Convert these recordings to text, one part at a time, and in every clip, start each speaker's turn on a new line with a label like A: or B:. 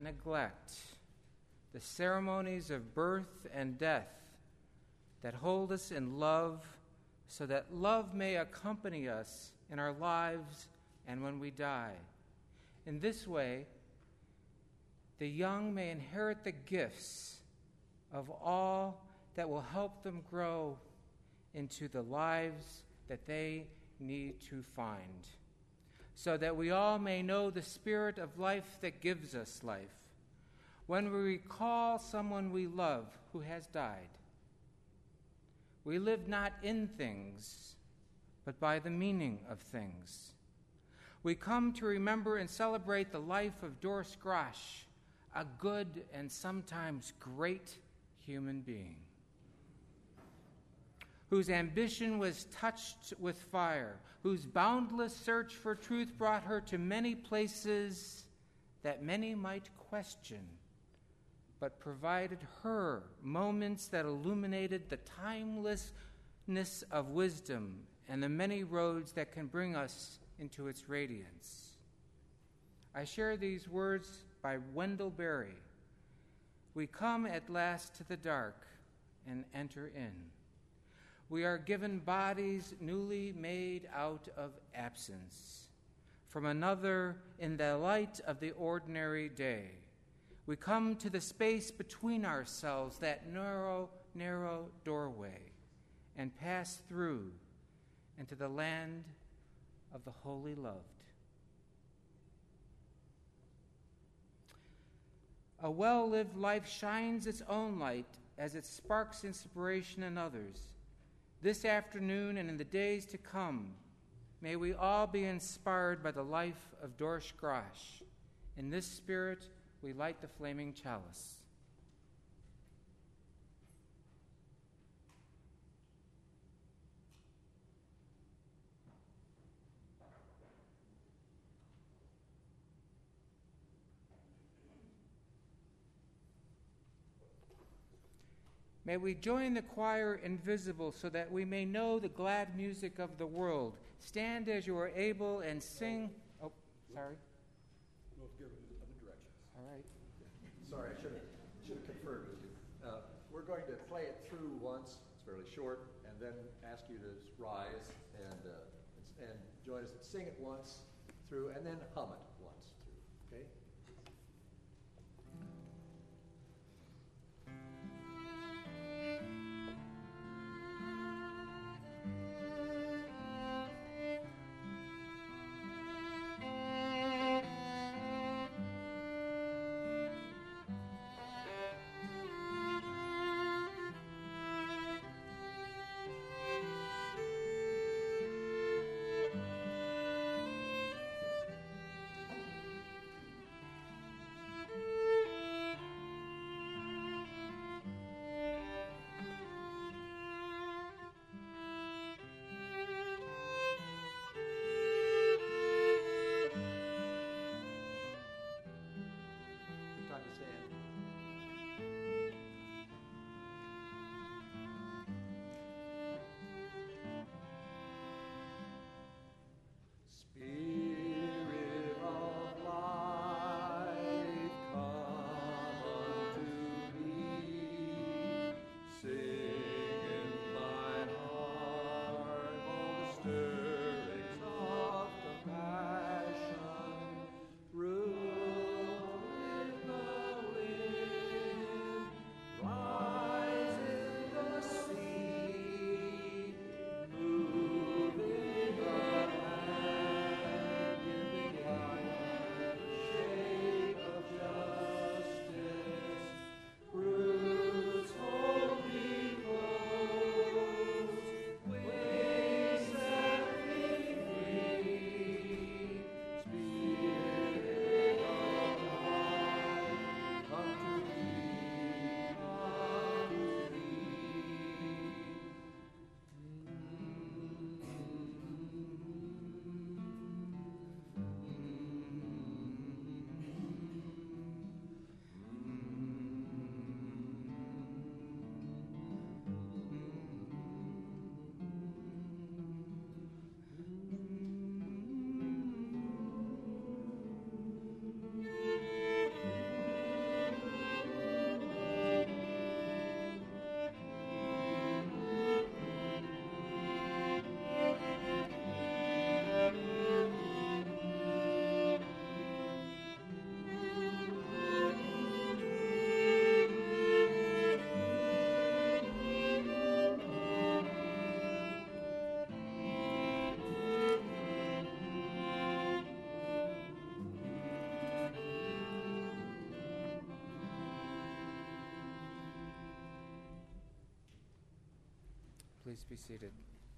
A: neglect the ceremonies of birth and death that hold us in love, so that love may accompany us in our lives and when we die. In this way, the young may inherit the gifts of all that will help them grow into the lives that they need to find, so that we all may know the spirit of life that gives us life. When we recall someone we love who has died, we live not in things, but by the meaning of things. We come to remember and celebrate the life of Doris Grach, a good and sometimes great human being, whose ambition was touched with fire, whose boundless search for truth brought her to many places that many might question, but provided her moments that illuminated the timelessness of wisdom and the many roads that can bring us into its radiance. I share these words by Wendell Berry. We come at last to the dark and enter in. We are given bodies newly made out of absence, from another in the light of the ordinary day. We come to the space between ourselves, that narrow, narrow doorway, and pass through into the land of the wholly loved. A well-lived life shines its own light as it sparks inspiration in others. This afternoon and in the days to come, may we all be inspired by the life of Doris Grach. In this spirit, we light the flaming chalice. May we join the choir invisible so that we may know the glad music of the world. Stand as you are able and sing. Oh, sorry.
B: We'll give other directions.
A: All right.
B: Sorry, I should have conferred with you. We're going to play it through once. It's fairly short, and then ask you to rise and join us. Sing it once through, and then hum it once through. Okay.
C: Ways that
A: Please be seated.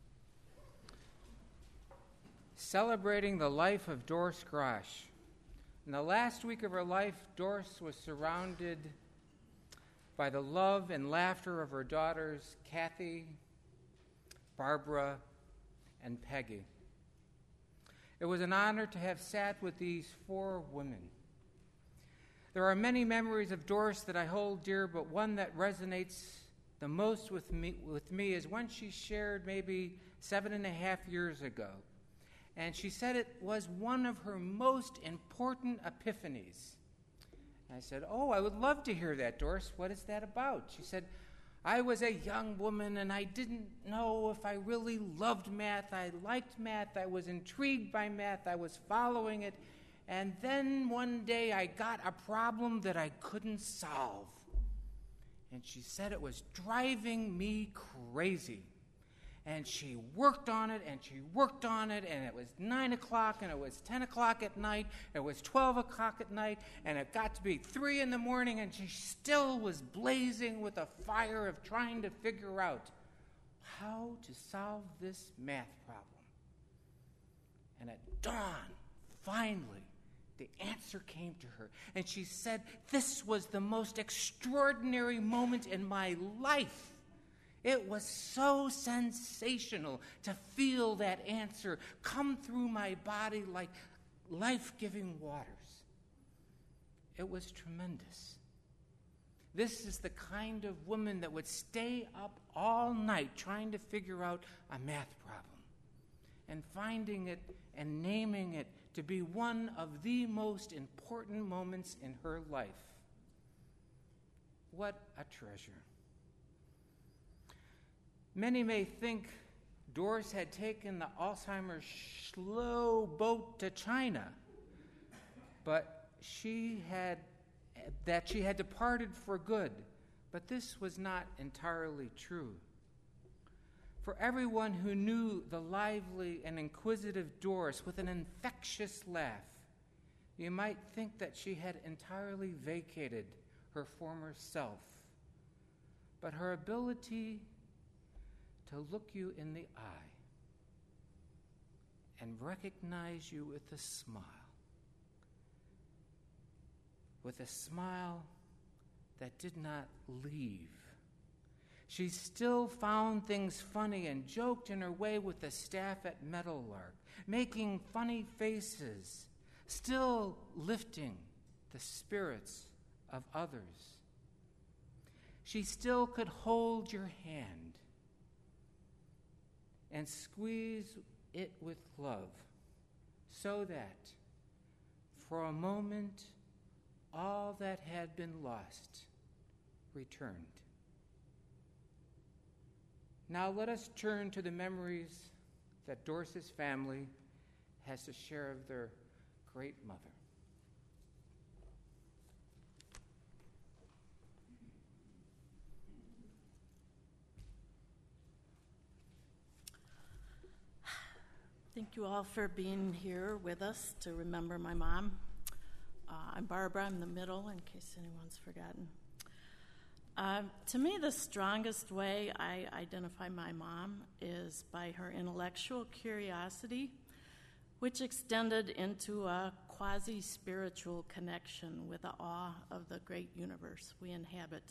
A: Celebrating the life of Doris Grosh. In the last week of her life, Doris was surrounded by the love and laughter of her daughters, Kathy, Barbara, and Peggy. It was an honor to have sat with these four women. There are many memories of Doris that I hold dear, but one that resonates the most with me is one she shared maybe 7.5 years ago. And she said it was one of her most important epiphanies. And I said, "Oh, I would love to hear that, Doris. What is that about?" She said, "I was a young woman and I didn't know if I really loved math. I liked math. I was intrigued by math. I was following it. And then one day I got a problem that I couldn't solve." And she said it was driving me crazy. And she worked on it, and she worked on it, and it was 9 o'clock, and it was 10 o'clock at night, it was 12 o'clock at night, and it got to be 3 in the morning, and she still was blazing with a fire of trying to figure out how to solve this math problem. And at dawn, finally, the answer came to her, and she said, "This was the most extraordinary moment in my life. It was so sensational to feel that answer come through my body like life-giving waters. It was tremendous. This is the kind of woman that would stay up all night trying to figure out a math problem and finding it and naming it to be one of the most important moments in her life. What a treasure. Many may think Doris had taken the Alzheimer's slow boat to China, but she had departed for good. But this was not entirely true. For everyone who knew the lively and inquisitive Doris with an infectious laugh, you might think that she had entirely vacated her former self. But her ability to look you in the eye and recognize you with a smile that did not leave. She still found things funny and joked in her way with the staff at Meadowlark, making funny faces, still lifting the spirits of others. She still could hold your hand and squeeze it with love, so that for a moment all that had been lost returned. Now let us turn to the memories that Doris's family has to share of their great mother.
C: Thank you all for being here with us to remember my mom. I'm Barbara. I'm the middle, in case anyone's forgotten. To me, the strongest way I identify my mom is by her intellectual curiosity, which extended into a quasi-spiritual connection with the awe of the great universe we inhabit.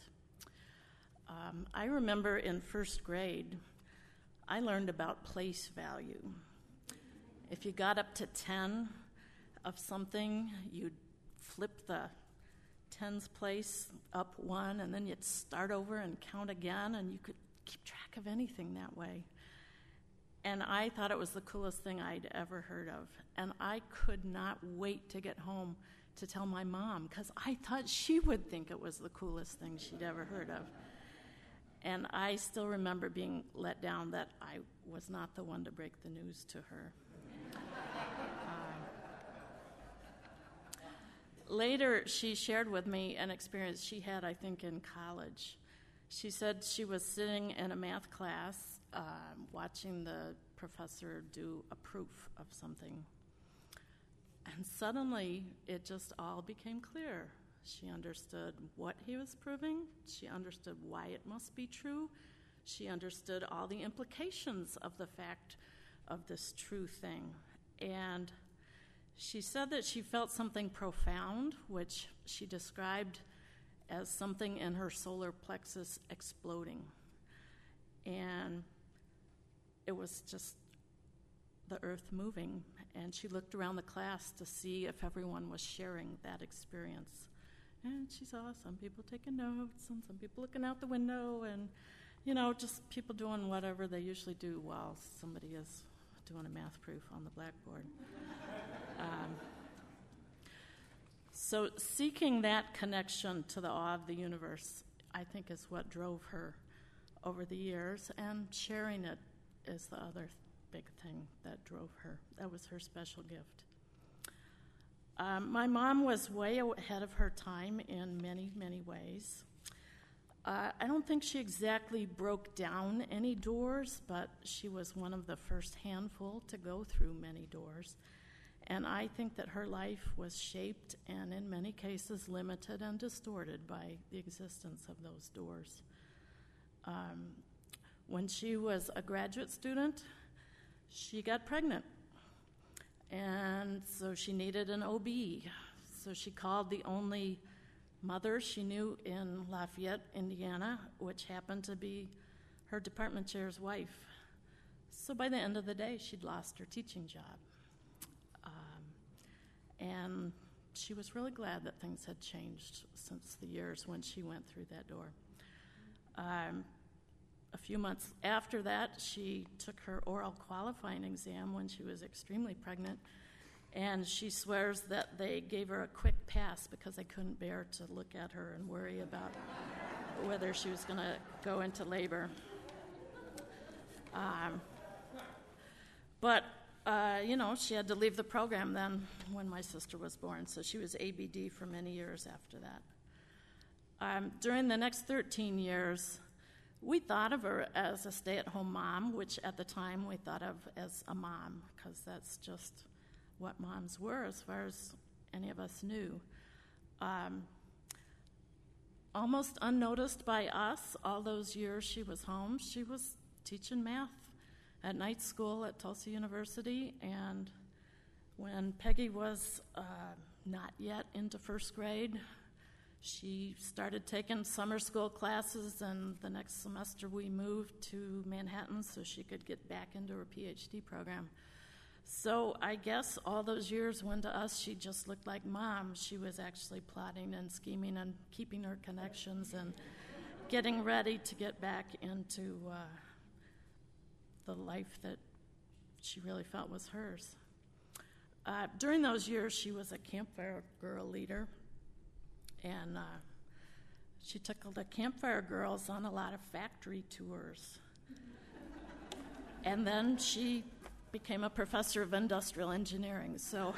C: I remember in first grade, I learned about place value. If you got up to 10 of something, you'd flip the tens place up one, and then you'd start over and count again, and you could keep track of anything that way. And I thought it was the coolest thing I'd ever heard of. And I could not wait to get home to tell my mom, because I thought she would think it was the coolest thing she'd ever heard of. And I still remember being let down that I was not the one to break the news to her. Later, she shared with me an experience she had, I think, in college. She said she was sitting in a math class watching the professor do a proof of something. And suddenly, it just all became clear. She understood what he was proving. She understood why it must be true. she understood all the implications of the fact of this true thing. And she said that she felt something profound, which she described as something in her solar plexus exploding. And it was just the earth moving. And she looked around the class to see if everyone was sharing that experience. And she saw some people taking notes and some people looking out the window and, just people doing whatever they usually do while somebody is doing a math proof on the blackboard. So seeking that connection to the awe of the universe, I think, is what drove her over the years, and sharing it is the other big thing that drove her. That was her special gift. My mom was way ahead of her time in many, many ways. I don't think she exactly broke down any doors, but she was one of the first handful to go through many doors. And I think that her life was shaped and in many cases limited and distorted by the existence of those doors. When she was a graduate student, she got pregnant. And so she needed an OB. So she called the only mother she knew in Lafayette, Indiana, which happened to be her department chair's wife. So by the end of the day, she'd lost her teaching job. And she was really glad that things had changed since the years when she went through that door. A few months after that, she took her oral qualifying exam when she was extremely pregnant, and she swears that they gave her a quick pass because they couldn't bear to look at her and worry about whether she was going to go into labor. But she had to leave the program then when my sister was born, so she was ABD for many years after that. During the next 13 years, we thought of her as a stay-at-home mom, which at the time we thought of as a mom, because that's just what moms were as far as any of us knew. Almost unnoticed by us, all those years she was home, she was teaching math at night school at Tulsa University, and when Peggy was not yet into first grade, she started taking summer school classes, and the next semester we moved to Manhattan so she could get back into her PhD program. So I guess all those years when to us she just looked like mom, she was actually plotting and scheming and keeping her connections and getting ready to get back into the life that she really felt was hers. During those years, she was a Campfire Girl leader, and she took the Campfire Girls on a lot of factory tours. And then she became a professor of industrial engineering. So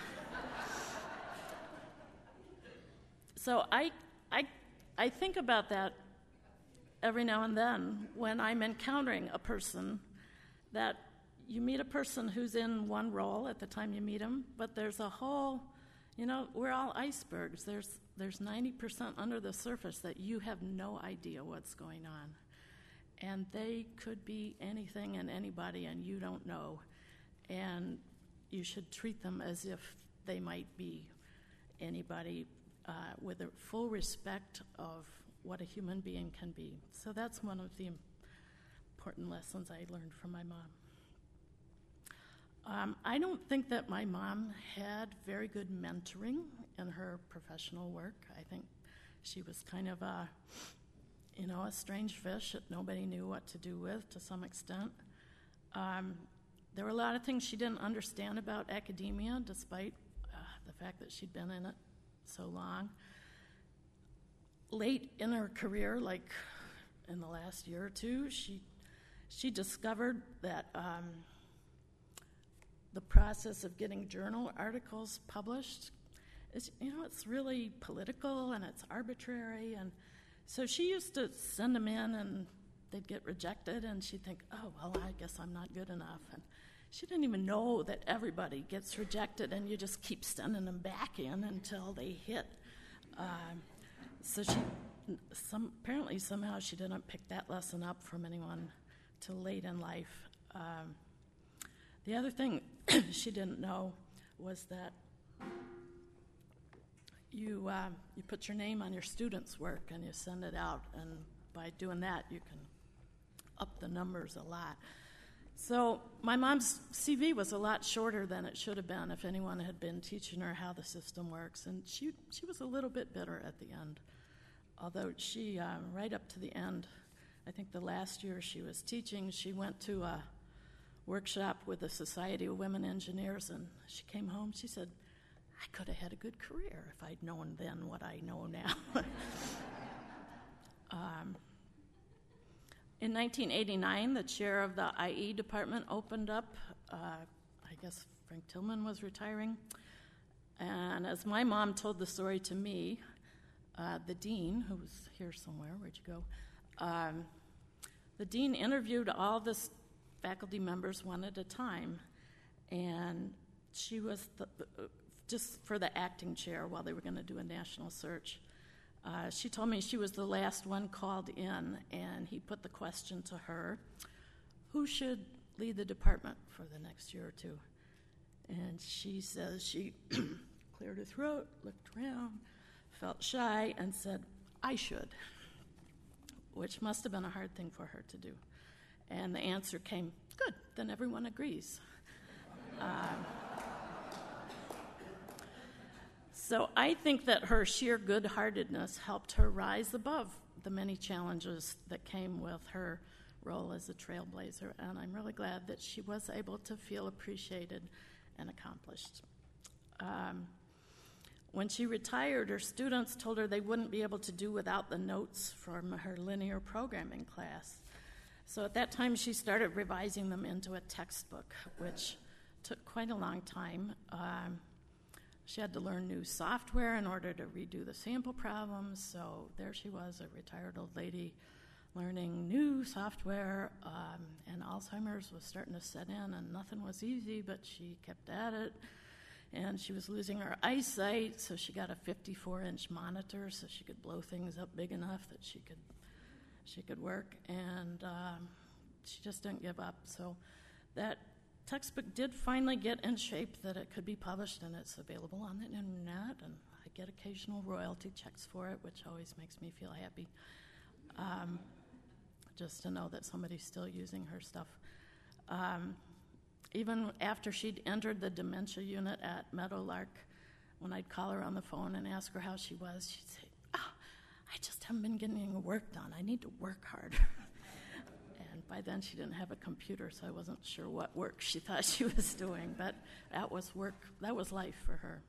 C: I think about that every now and then when I'm encountering a person, that you meet a person who's in one role at the time you meet them, but there's a whole, we're all icebergs. There's 90% under the surface that you have no idea what's going on. And they could be anything and anybody, and you don't know. And you should treat them as if they might be anybody with a full respect of what a human being can be. So that's one of the important lessons I learned from my mom. I don't think that my mom had very good mentoring in her professional work. I think she was kind of a strange fish that nobody knew what to do with to some extent. There were a lot of things she didn't understand about academia, despite the fact that she'd been in it so long. Late in her career, like in the last year or two, she discovered that the process of getting journal articles published is, it's really political and it's arbitrary. And so she used to send them in and they'd get rejected, and she'd think, oh, well, I guess I'm not good enough. And she didn't even know that everybody gets rejected and you just keep sending them back in until they hit. So apparently somehow she didn't pick that lesson up from anyone till late in life. The other thing she didn't know was that you put your name on your students' work and you send it out, and by doing that you can up the numbers a lot. So my mom's CV was a lot shorter than it should have been if anyone had been teaching her how the system works, and she was a little bit bitter at the end. Although she, right up to the end, I think the last year she was teaching, she went to a workshop with the Society of Women Engineers, and she came home, she said, I could have had a good career if I'd known then what I know now. In 1989, the chair of the IE department opened up. I guess Frank Tillman was retiring. And as my mom told the story to me, the dean, who was here somewhere, where'd you go? The dean interviewed all the faculty members one at a time, and she was just for the acting chair while they were going to do a national search. She told me she was the last one called in, and he put the question to her, who should lead the department for the next year or two? And she says she cleared her throat, looked around, felt shy, and said, I should, which must have been a hard thing for her to do. And the answer came, good, then everyone agrees. So I think that her sheer good-heartedness helped her rise above the many challenges that came with her role as a trailblazer, and I'm really glad that she was able to feel appreciated and accomplished. When she retired, her students told her they wouldn't be able to do without the notes from her linear programming class. So at that time, she started revising them into a textbook, which took quite a long time. She had to learn new software in order to redo the sample problems, so there she was, a retired old lady, learning new software, and Alzheimer's was starting to set in, and nothing was easy, but she kept at it. And she was losing her eyesight, so she got a 54-inch monitor so she could blow things up big enough that she could work, and she just didn't give up. So that textbook did finally get in shape that it could be published, and it's available on the internet, and I get occasional royalty checks for it, which always makes me feel happy, just to know that somebody's still using her stuff. Even after she'd entered the dementia unit at Meadowlark, when I'd call her on the phone and ask her how she was, she'd say, I just haven't been getting any work done. I need to work harder. And by then she didn't have a computer, so I wasn't sure what work she thought she was doing, but that was work, that was life for her.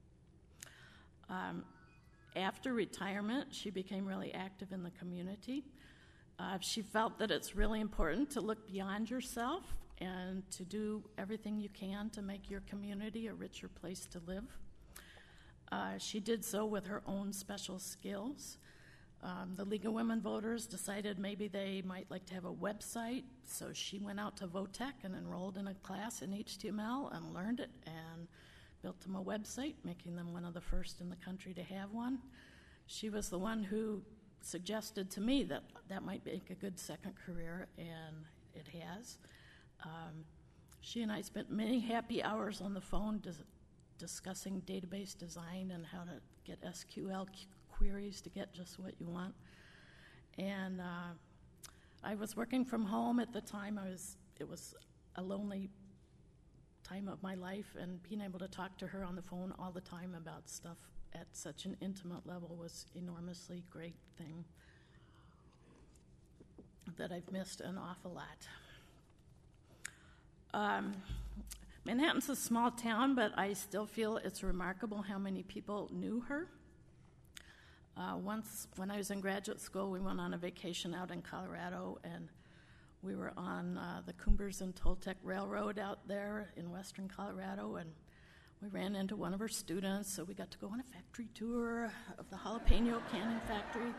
C: After retirement, she became really active in the community. She felt that it's really important to look beyond yourself and to do everything you can to make your community a richer place to live. She did so with her own special skills. The League of Women Voters decided maybe they might like to have a website, so she went out to Votech and enrolled in a class in HTML and learned it and built them a website, making them one of the first in the country to have one. She was the one who suggested to me that that might make a good second career, and it has. She and I spent many happy hours on the phone discussing database design and how to get SQL queries to get just what you want. And I was working from home at the time. It was a lonely time of my life, and being able to talk to her on the phone all the time about stuff at such an intimate level was enormously great thing that I've missed an awful lot. Manhattan's a small town, but I still feel it's remarkable how many people knew her. Once, when I was in graduate school, we went on a vacation out in Colorado, and we were on the Coombers and Toltec Railroad out there in western Colorado, and we ran into one of her students, so we got to go on a factory tour of the jalapeno canning factory.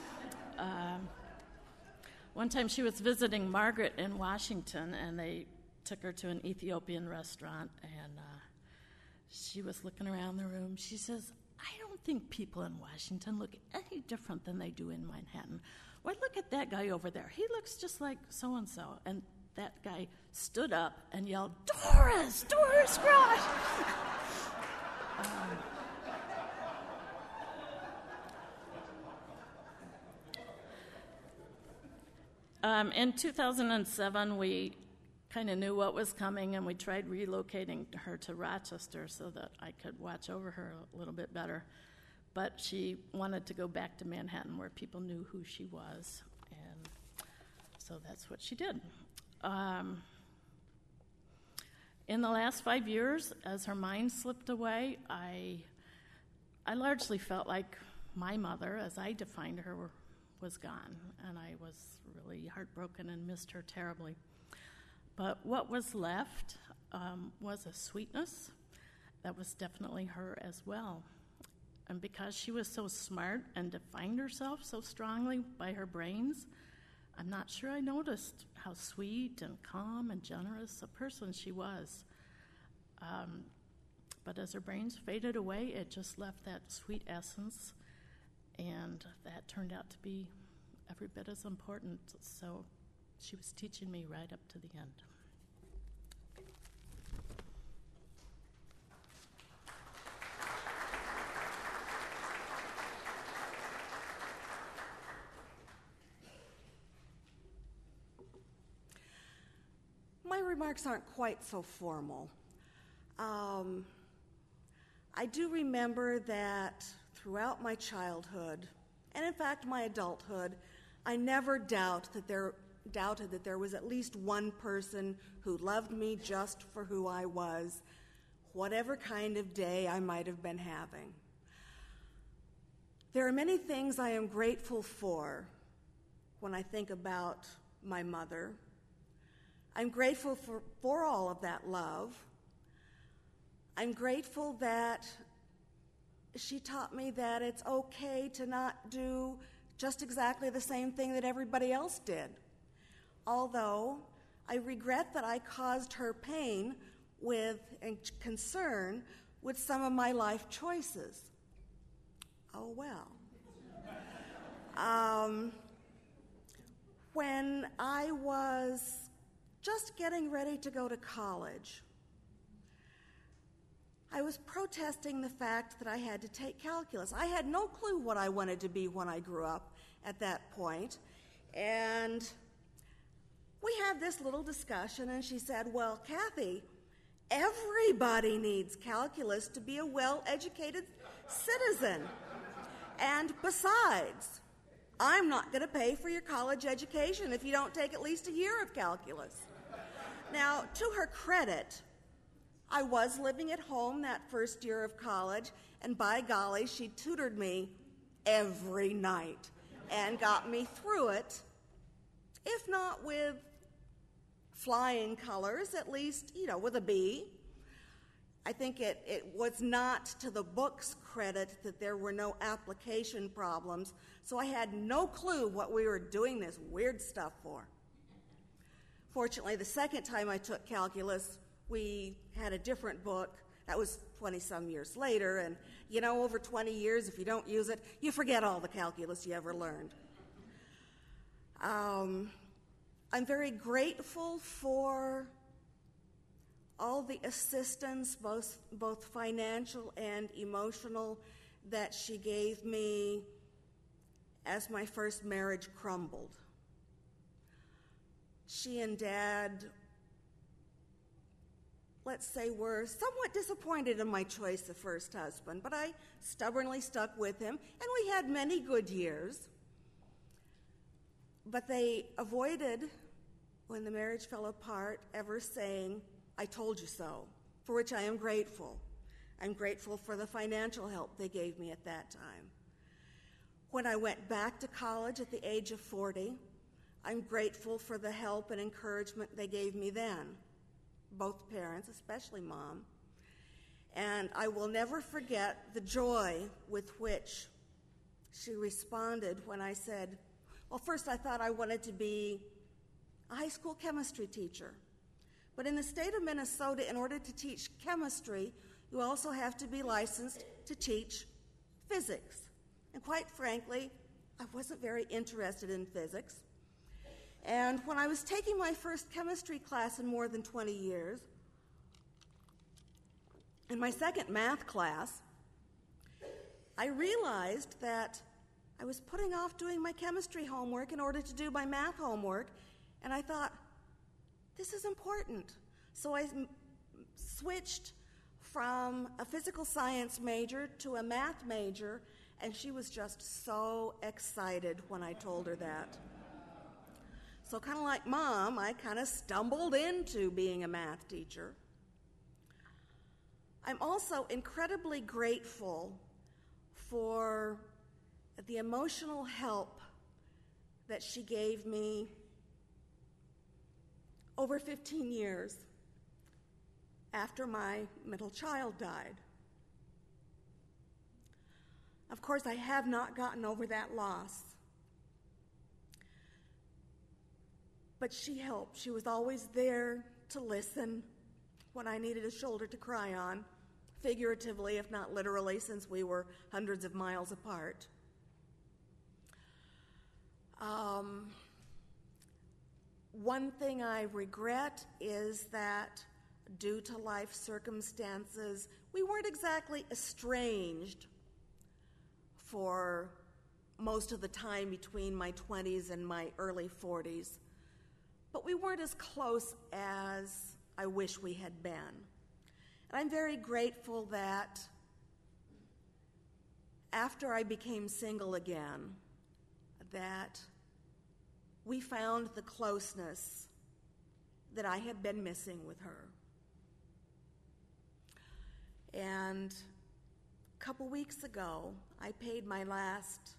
C: One time she was visiting Margaret in Washington, and they took her to an Ethiopian restaurant, and she was looking around the room. She says, I don't think people in Washington look any different than they do in Manhattan. Why, look at that guy over there. He looks just like so-and-so. And that guy stood up and yelled, Doris Grosh! In 2007, we kind of knew what was coming, and we tried relocating her to Rochester so that I could watch over her a little bit better. But she wanted to go back to Manhattan where people knew who she was, and so that's what she did. In the last 5 years, as her mind slipped away, I largely felt like my mother, as I defined her, was gone, and I was really heartbroken and missed her terribly. But what was left was a sweetness that was definitely her as well. And because she was so smart and defined herself so strongly by her brains, I'm not sure I noticed how sweet and calm and generous a person she was. But as her brains faded away, it just left that sweet essence, and that turned out to be every bit as important. So she was teaching me right up to the end.
D: My remarks aren't quite so formal. I do remember that throughout my childhood, and in fact my adulthood, I never doubted that there was at least one person who loved me just for who I was, whatever kind of day I might have been having. There are many things I am grateful for when I think about my mother. I'm grateful for all of that love. I'm grateful that she taught me that it's okay to not do just exactly the same thing that everybody else did. Although I regret that I caused her pain and concern with some of my life choices. Oh well. When I was just getting ready to go to college, I was protesting the fact that I had to take calculus. I had no clue what I wanted to be when I grew up at that point. And we had this little discussion, and she said, well, Kathy, everybody needs calculus to be a well-educated citizen. And besides, I'm not going to pay for your college education if you don't take at least a year of calculus. Now, to her credit, I was living at home that first year of college, and by golly, she tutored me every night and got me through it, if not with flying colors, at least, with a B. I think it was not to the book's credit that there were no application problems, so I had no clue what we were doing this weird stuff for. Fortunately, the second time I took calculus, we had a different book. That was 20-some years later, and over 20 years, if you don't use it, you forget all the calculus you ever learned. I'm very grateful for all the assistance, both financial and emotional, that she gave me as my first marriage crumbled. She and Dad, let's say, were somewhat disappointed in my choice of first husband, but I stubbornly stuck with him, and we had many good years. But they avoided, when the marriage fell apart, ever saying, I told you so, for which I am grateful. I'm grateful for the financial help they gave me at that time. When I went back to college at the age of 40, I'm grateful for the help and encouragement they gave me then, both parents, especially Mom. And I will never forget the joy with which she responded when I said, well, first I thought I wanted to be a high school chemistry teacher. But in the state of Minnesota, in order to teach chemistry, you also have to be licensed to teach physics. And quite frankly, I wasn't very interested in physics. And when I was taking my first chemistry class in more than 20 years, in my second math class, I realized that I was putting off doing my chemistry homework in order to do my math homework, and I thought, this is important. So I switched from a physical science major to a math major, and she was just so excited when I told her that. So kind of like Mom, I kind of stumbled into being a math teacher. I'm also incredibly grateful for the emotional help that she gave me over 15 years after my middle child died. Of course, I have not gotten over that loss. But she helped. She was always there to listen when I needed a shoulder to cry on, figuratively, if not literally, since we were hundreds of miles apart. One thing I regret is that due to life circumstances, we weren't exactly estranged for most of the time between my 20s and my early 40s, but we weren't as close as I wish we had been. And I'm very grateful that after I became single again, that we found the closeness that I had been missing with her. And a couple weeks ago, I paid my last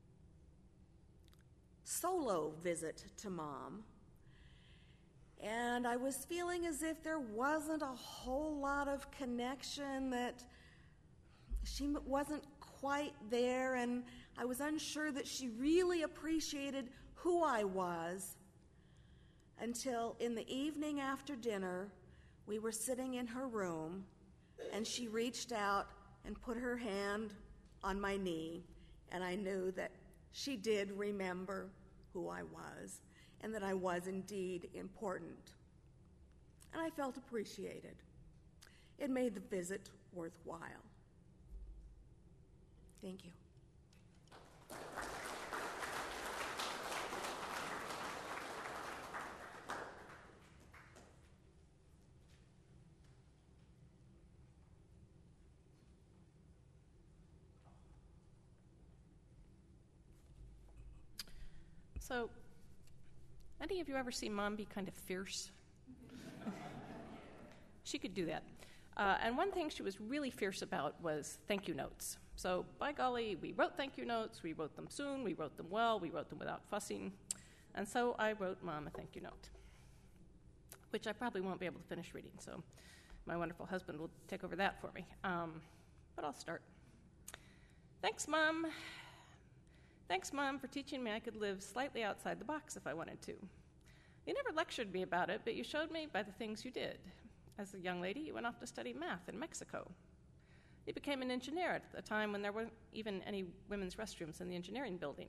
D: solo visit to Mom, and I was feeling as if there wasn't a whole lot of connection, that she wasn't quite there, and I was unsure that she really appreciated who I was, until in the evening after dinner, we were sitting in her room, and she reached out and put her hand on my knee, and I knew that she did remember who I was, and that I was indeed important. And I felt appreciated. It made the visit worthwhile. Thank you.
E: So, any of you ever see Mom be kind of fierce? She could do that. And one thing she was really fierce about was thank you notes. So, by golly, we wrote thank you notes. We wrote them soon. We wrote them well. We wrote them without fussing. And so I wrote Mom a thank you note, which I probably won't be able to finish reading. So my wonderful husband will take over that for me. But I'll start. Thanks, Mom. Thanks, Mom, for teaching me I could live slightly outside the box if I wanted to. You never lectured me about it, but you showed me by the things you did. As a young lady, you went off to study math in Mexico. You became an engineer at a time when there weren't even any women's restrooms in the engineering building.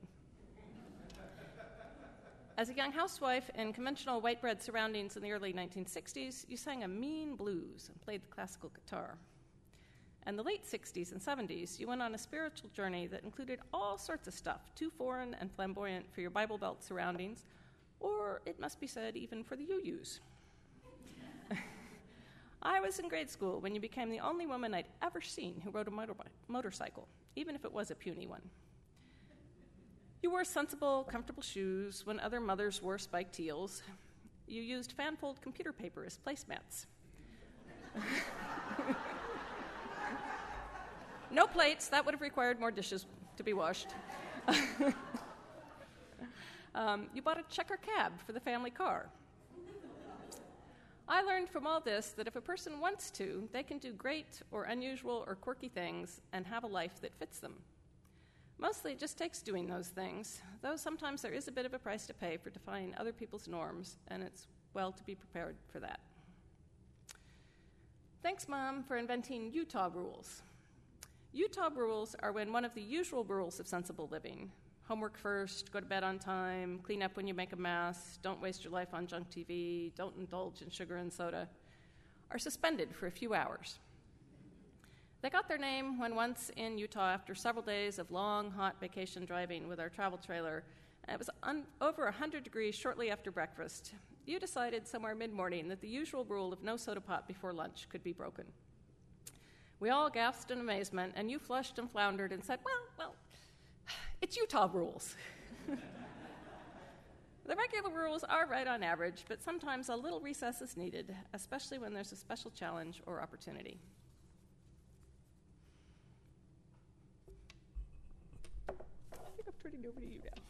E: As a young housewife in conventional white bread surroundings in the early 1960s, you sang a mean blues and played the classical guitar. In the late 60s and 70s, you went on a spiritual journey that included all sorts of stuff, too foreign and flamboyant for your Bible Belt surroundings, or, it must be said, even for the UUs. I was in grade school when you became the only woman I'd ever seen who rode a motorcycle, even if it was a puny one. You wore sensible, comfortable shoes when other mothers wore spiked heels. You used fanfold computer paper as placemats. No plates. That would have required more dishes to be washed. You bought a checker cab for the family car. I learned from all this that if a person wants to, they can do great or unusual or quirky things and have a life that fits them. Mostly it just takes doing those things, though sometimes there is a bit of a price to pay for defying other people's norms, and it's well to be prepared for that. Thanks, Mom, for inventing Utah rules. Utah rules are when one of the usual rules of sensible living, homework first, go to bed on time, clean up when you make a mess, don't waste your life on junk TV, don't indulge in sugar and soda, are suspended for a few hours. They got their name when once in Utah, after several days of long, hot vacation driving with our travel trailer, and it was over 100 degrees shortly after breakfast, you decided somewhere mid-morning that the usual rule of no soda pop before lunch could be broken. We all gasped in amazement, and you flushed and floundered and said, well, it's Utah rules. The regular rules are right on average, but sometimes a little recess is needed, especially when there's a special challenge or opportunity. I think I'm turning over to you now.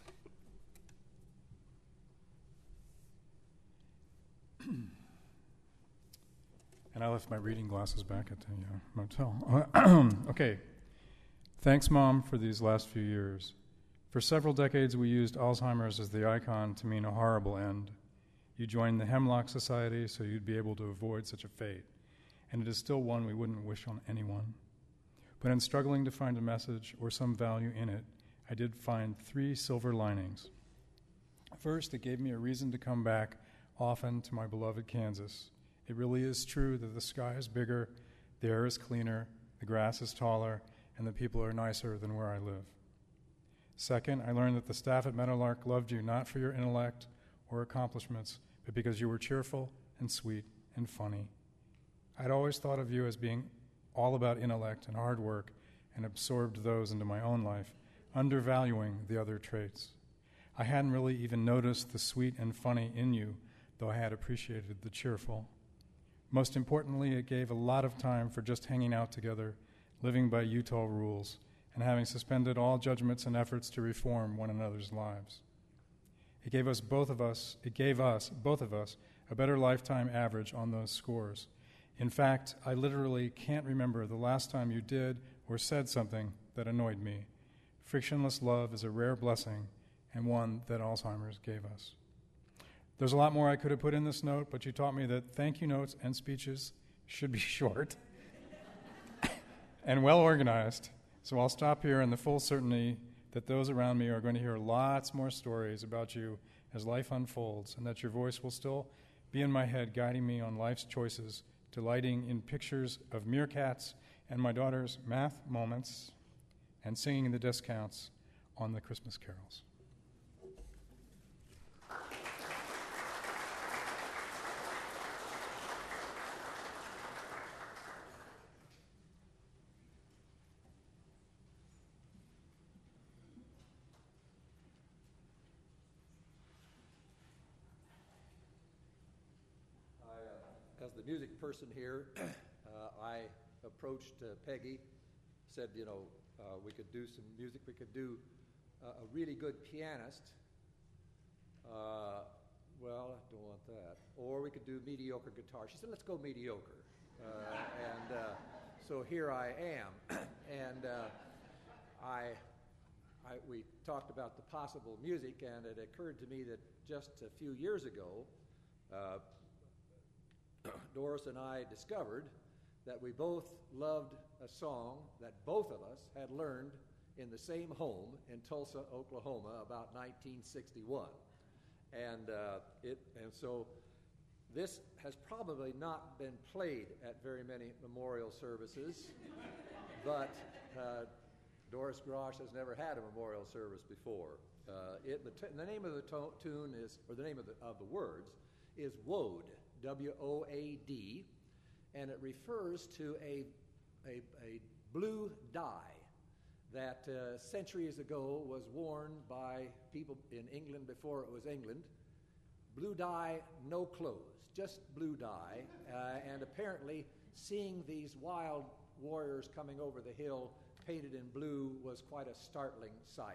F: And I left my reading glasses back at the motel. Okay. Thanks, Mom, for these last few years. For several decades, we used Alzheimer's as the icon to mean a horrible end. You joined the Hemlock Society so you'd be able to avoid such a fate, and it is still one we wouldn't wish on anyone. But in struggling to find a message or some value in it, I did find 3 silver linings. First, it gave me a reason to come back often to my beloved Kansas. It really is true that the sky is bigger, the air is cleaner, the grass is taller, and the people are nicer than where I live. Second, I learned that the staff at Meadowlark loved you not for your intellect or accomplishments, but because you were cheerful and sweet and funny. I'd always thought of you as being all about intellect and hard work and absorbed those into my own life, undervaluing the other traits. I hadn't really even noticed the sweet and funny in you, though I had appreciated the cheerful. Most importantly, it gave a lot of time for just hanging out together, living by Utah rules, and having suspended all judgments and efforts to reform one another's lives. It gave us, both of us, a better lifetime average on those scores. In fact, I literally can't remember the last time you did or said something that annoyed me. Frictionless love is a rare blessing and one that Alzheimer's gave us. There's a lot more I could have put in this note, but you taught me that thank you notes and speeches should be short and well organized. So I'll stop here in the full certainty that those around me are going to hear lots more stories about you as life unfolds, and that your voice will still be in my head, guiding me on life's choices, delighting in pictures of meerkats and my daughter's math moments, and singing the discounts on the Christmas carols.
B: As the music person here, I approached Peggy, said, we could do some music. We could do a really good pianist. Well, I don't want that. Or we could do mediocre guitar. She said, let's go mediocre. So here I am. And we talked about the possible music, and it occurred to me that just a few years ago, Doris and I discovered that we both loved a song that both of us had learned in the same home in Tulsa, Oklahoma, about 1961. And so this has probably not been played at very many memorial services, but Doris Grosh has never had a memorial service before. The name of the tune is, or the name of the words, is Woad. W-O-A-D, and it refers to a blue dye that centuries ago was worn by people in England before it was England. Blue dye, no clothes, just blue dye, and apparently seeing these wild warriors coming over the hill painted in blue was quite a startling sight.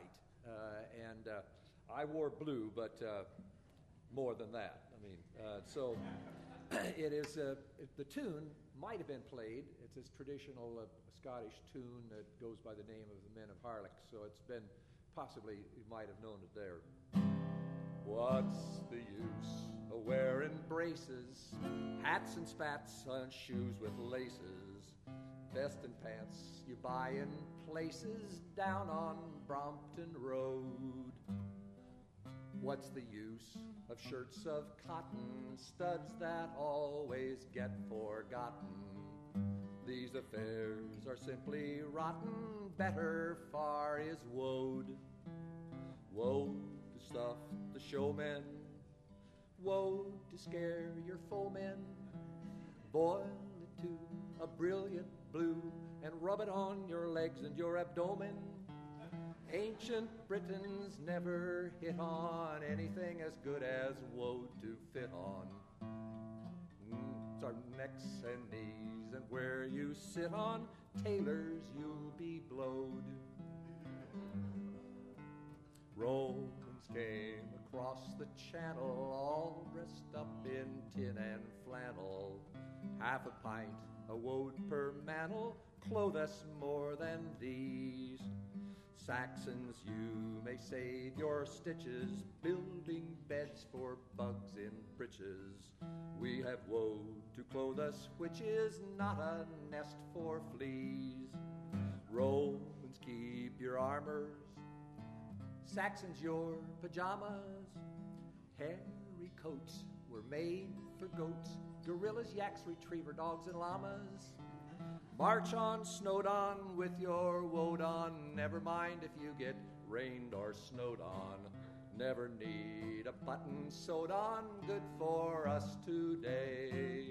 B: I wore blue, but more than that. So it is. The tune might have been played. It's this traditional Scottish tune that goes by the name of the Men of Harlech. So it's been possibly you might have known it there. What's the use of wearing braces, hats and spats on shoes with laces? vest and pants you buy in places down on Brompton Road. What's the use of shirts of cotton, studs that always get forgotten? These affairs are simply rotten, better far is woad. Woad to stuff the showmen, woad to scare your foemen. Boil it to a brilliant blue and rub it on your legs and your abdomen. Ancient Britons never hit on anything as good as woad to fit on. It's our necks and knees, and where you sit on tailors you'll be blowed. Romans came across the channel, all dressed up in tin and flannel. Half a pint, a woad per mantle, clothe us more than these. Saxons, you may save your stitches, building beds for bugs in breeches. We have woad to clothe us, which is not a nest for fleas. Romans, keep your armors, Saxons, your pajamas. Hairy coats were made for goats, gorillas, yaks, retriever dogs, and llamas. March on, snowed on, with your woad on. Never mind if you get rained or snowed on. Never need a button sewed on. Good for us today.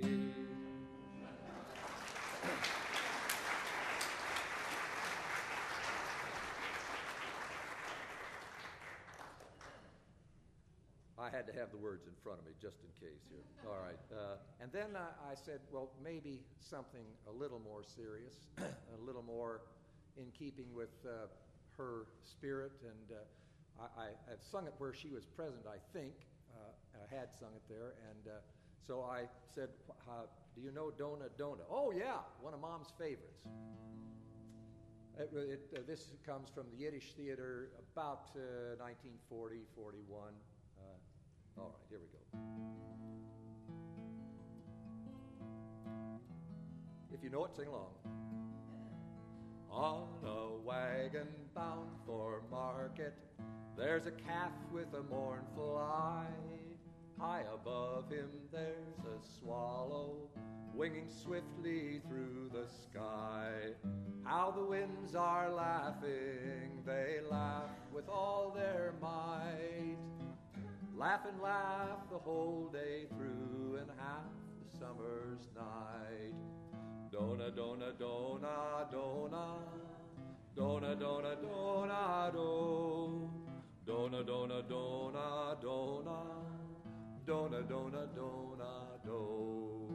B: I had to have the words in front of me just in case here. All right. And then I said, well, maybe something a little more serious, a little more in keeping with her spirit. And I had sung it where she was present, I think. I had sung it there. And so I said, do you know Dona Dona? Oh, yeah, one of Mom's favorites. This comes from the Yiddish Theater about 1940, 41. All right, here we go. If you know it, sing along. On a wagon bound for market, there's a calf with a mournful eye. High above him there's a swallow winging swiftly through the sky. How the winds are laughing, they laugh with all their might. Laugh and laugh the whole day through and half the summer's night. Dona, dona, dona, dona, dona, dona, dona, do. Dona, dona, dona, dona, dona, dona, dona, do.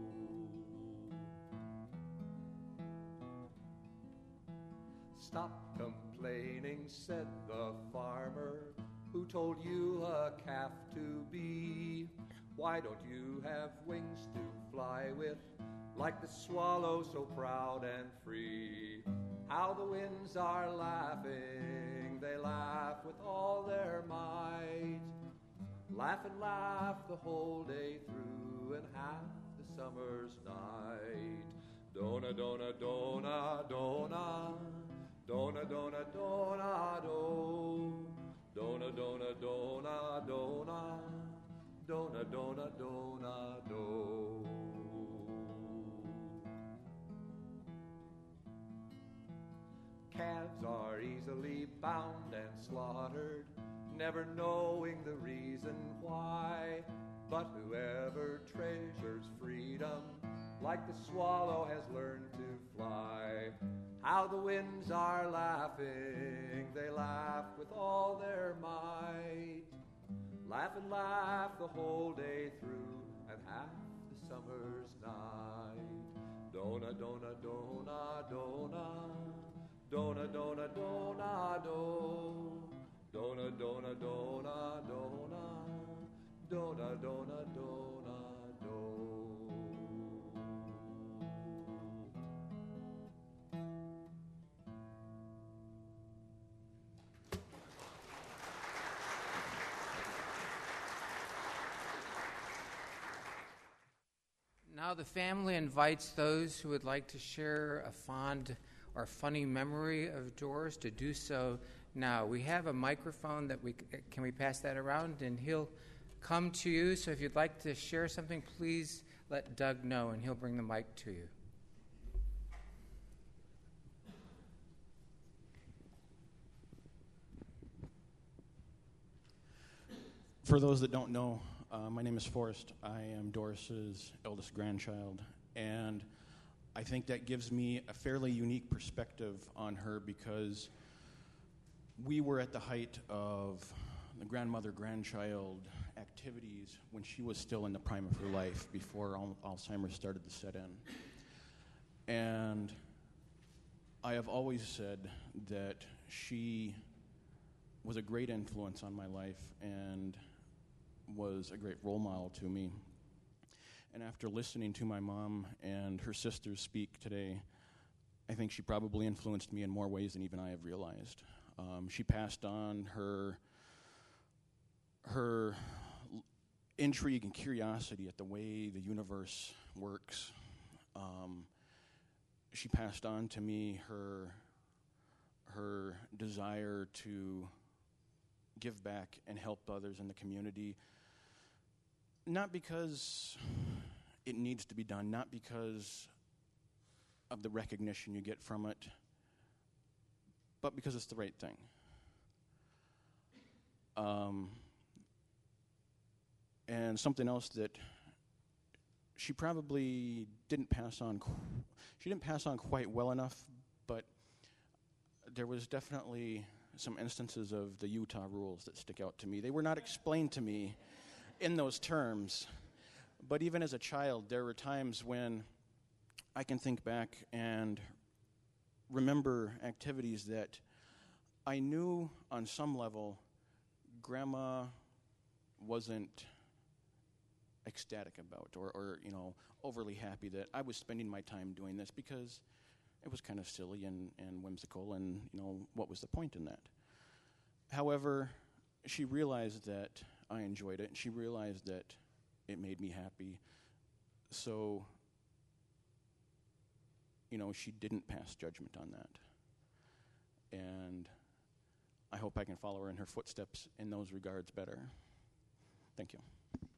B: Stop complaining, said the farmer. Who told you a calf to be? Why don't you have wings to fly with, like the swallow so proud and free? How the winds are laughing, they laugh with all their might. Laugh and laugh the whole day through and half the summer's night. Dona, dona, dona, dona, dona, dona, dona, do. Dona, dona, dona, dona, dona, dona, dona, do. Calves are easily bound and slaughtered, never knowing the reason why. But whoever treasures freedom, like the swallow has learned to fly. How the winds are laughing, they laugh with all their might. Laugh and laugh the whole day through and half the summer's night. Dona, dona, dona, dona, dona, dona, dona, do. Dona, dona, dona, dona, dona, dona, dona, do.
A: Now Now the family invites those who would like to share a fond or funny memory of Doris to do so now. We have a microphone that can we pass that around, and he'll come to you. So if you'd like to share something, please let Doug know, and he'll bring the mic to you.
G: For those that don't know, my name is Forrest. I am Doris's eldest grandchild, and I think that gives me a fairly unique perspective on her because we were at the height of the grandmother-grandchild activities when she was still in the prime of her life before Alzheimer's started to set in. And I have always said that she was a great influence on my life and was a great role model to me. And after listening to my mom and her sisters speak today, I think she probably influenced me in more ways than even I have realized. She passed on her intrigue and curiosity at the way the universe works. She passed on to me her desire to give back and help others in the community, not because it needs to be done, not because of the recognition you get from it, but because it's the right thing. And something else that she probably didn't pass on. She didn't pass on quite well enough, but there was definitely some instances of the Utah rules that stick out to me. They were not explained to me in those terms, but even as a child, there were times when I can think back and remember activities that I knew on some level Grandma wasn't ecstatic about or overly happy that I was spending my time doing this because it was kind of silly and whimsical, and what was the point in that? However, she realized that I enjoyed it, and she realized that it made me happy. So, she didn't pass judgment on that. And I hope I can follow her in her footsteps in those regards better. Thank you.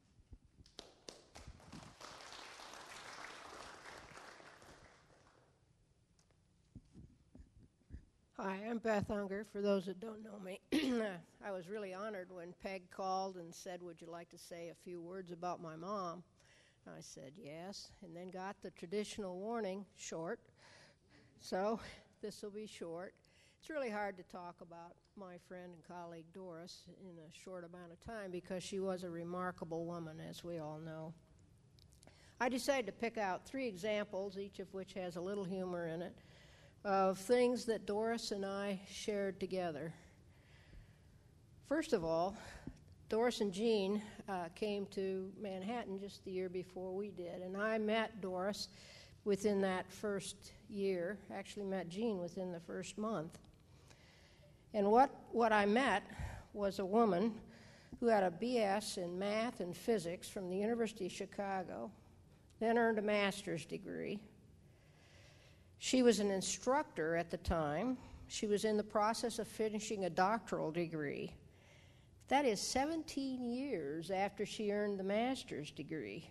H: Hi, I'm Beth Unger. For those that don't know me, I was really honored when Peg called and said, "Would you like to say a few words about my mom?" I said yes, and then got the traditional warning, short. So this will be short. It's really hard to talk about my friend and colleague Doris in a short amount of time because she was a remarkable woman, as we all know. I decided to pick out 3 examples, each of which has a little humor in it, of things that Doris and I shared together. First of all, Doris and Jean came to Manhattan just the year before we did, and I met Doris within that first year, actually met Jean within the first month. And what I met was a woman who had a BS in math and physics from the University of Chicago, then earned a master's degree. She was an instructor at the time. She was in the process of finishing a doctoral degree. That is 17 years after she earned the master's degree.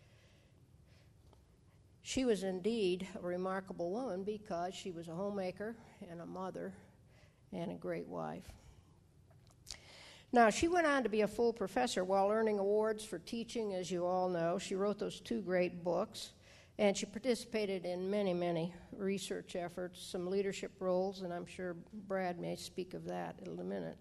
H: She was indeed a remarkable woman because she was a homemaker and a mother and a great wife. Now, she went on to be a full professor while earning awards for teaching, as you all know. She wrote those 2 great books. And she participated in many, many research efforts, some leadership roles, and I'm sure Brad may speak of that in a minute.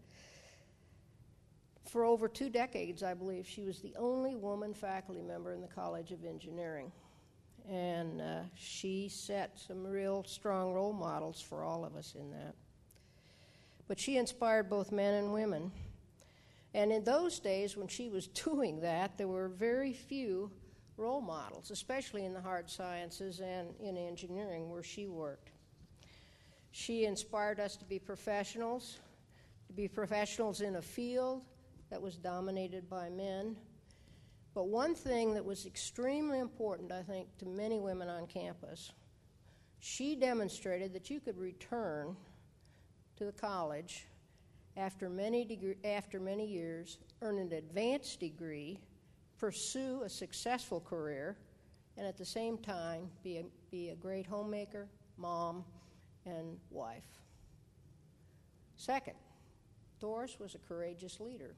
H: For over 2 decades, I believe, she was the only woman faculty member in the College of Engineering. And she set some real strong role models for all of us in that. But she inspired both men and women. And in those days, when she was doing that, there were very few role models, especially in the hard sciences and in engineering where she worked. She inspired us to be professionals in a field that was dominated by men, But one thing that was extremely important, I think, to many women on campus, she demonstrated that you could return to the college after many years, earn an advanced degree, pursue a successful career, and at the same time be a great homemaker, mom, and wife. Second, Doris was a courageous leader.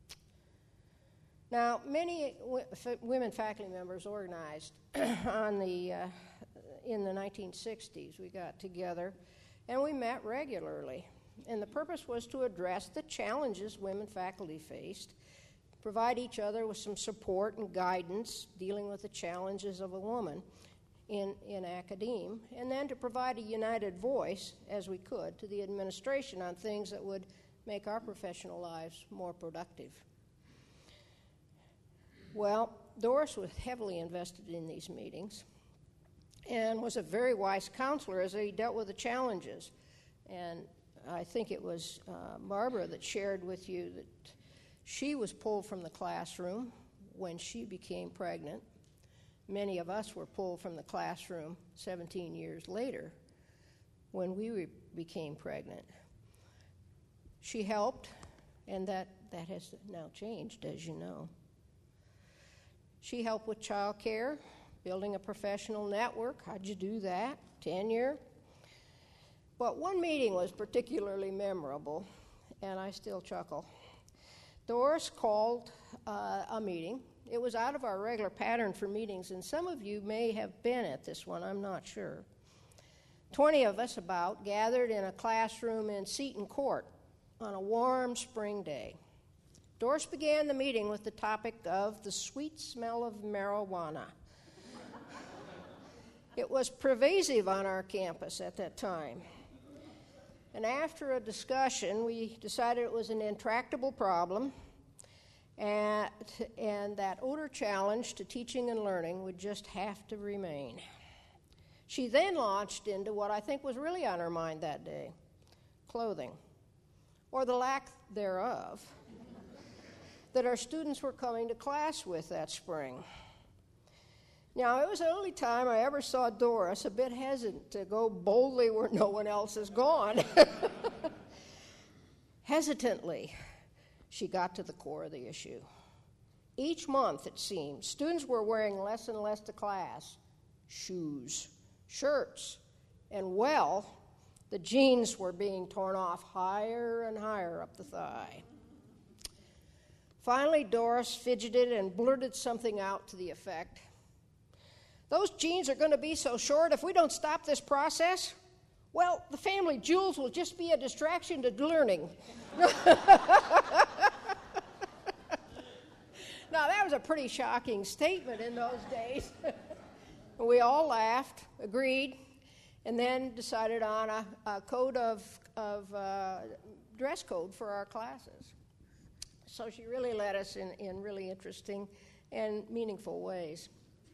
H: Now, many women faculty members organized in the 1960s. We got together and we met regularly. And the purpose was to address the challenges women faculty faced, provide each other with some support and guidance dealing with the challenges of a woman in academe, and then to provide a united voice, as we could, to the administration on things that would make our professional lives more productive. Well, Doris was heavily invested in these meetings and was a very wise counselor as they dealt with the challenges. And I think it was Barbara that shared with you that she was pulled from the classroom when she became pregnant. Many of us were pulled from the classroom 17 years later when we became pregnant. She helped, and that has now changed, as you know. She helped with child care, building a professional network. How'd you do that? Tenure. But one meeting was particularly memorable, and I still chuckle. Doris called a meeting. It was out of our regular pattern for meetings, and some of you may have been at this one, I'm not sure. 20 of us about gathered in a classroom in Seton Court on a warm spring day. Doris began the meeting with the topic of the sweet smell of marijuana. It was pervasive on our campus at that time. And after a discussion, we decided it was an intractable problem and that odor challenge to teaching and learning would just have to remain. She then launched into what I think was really on her mind that day, clothing, or the lack thereof, that our students were coming to class with that spring. Now, it was the only time I ever saw Doris a bit hesitant to go boldly where no one else has gone. Hesitantly, she got to the core of the issue. Each month, it seemed, students were wearing less and less to class, shoes, shirts, and, well, the jeans were being torn off higher and higher up the thigh. Finally, Doris fidgeted and blurted something out to the effect, "Those jeans are going to be so short if we don't stop this process, well, the family jewels will just be a distraction to learning." Now, that was a pretty shocking statement in those days. We all laughed, agreed, and then decided on a code of dress code for our classes. So she really led us in really interesting and meaningful ways.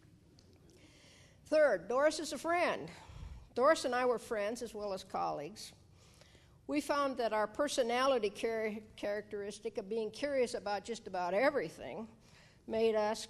H: Third, Doris is a friend. Doris and I were friends as well as colleagues. We found that our personality characteristic of being curious about just about everything made us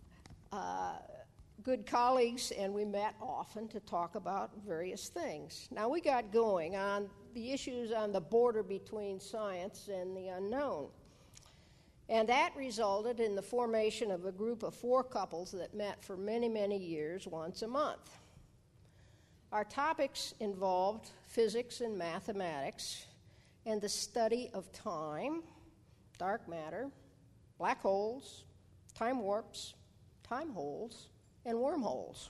H: good colleagues, and we met often to talk about various things. Now, we got going on the issues on the border between science and the unknown. And that resulted in the formation of a group of 4 couples that met for many, many years once a month. Our topics involved physics and mathematics and the study of time, dark matter, black holes, time warps, time holes, and wormholes.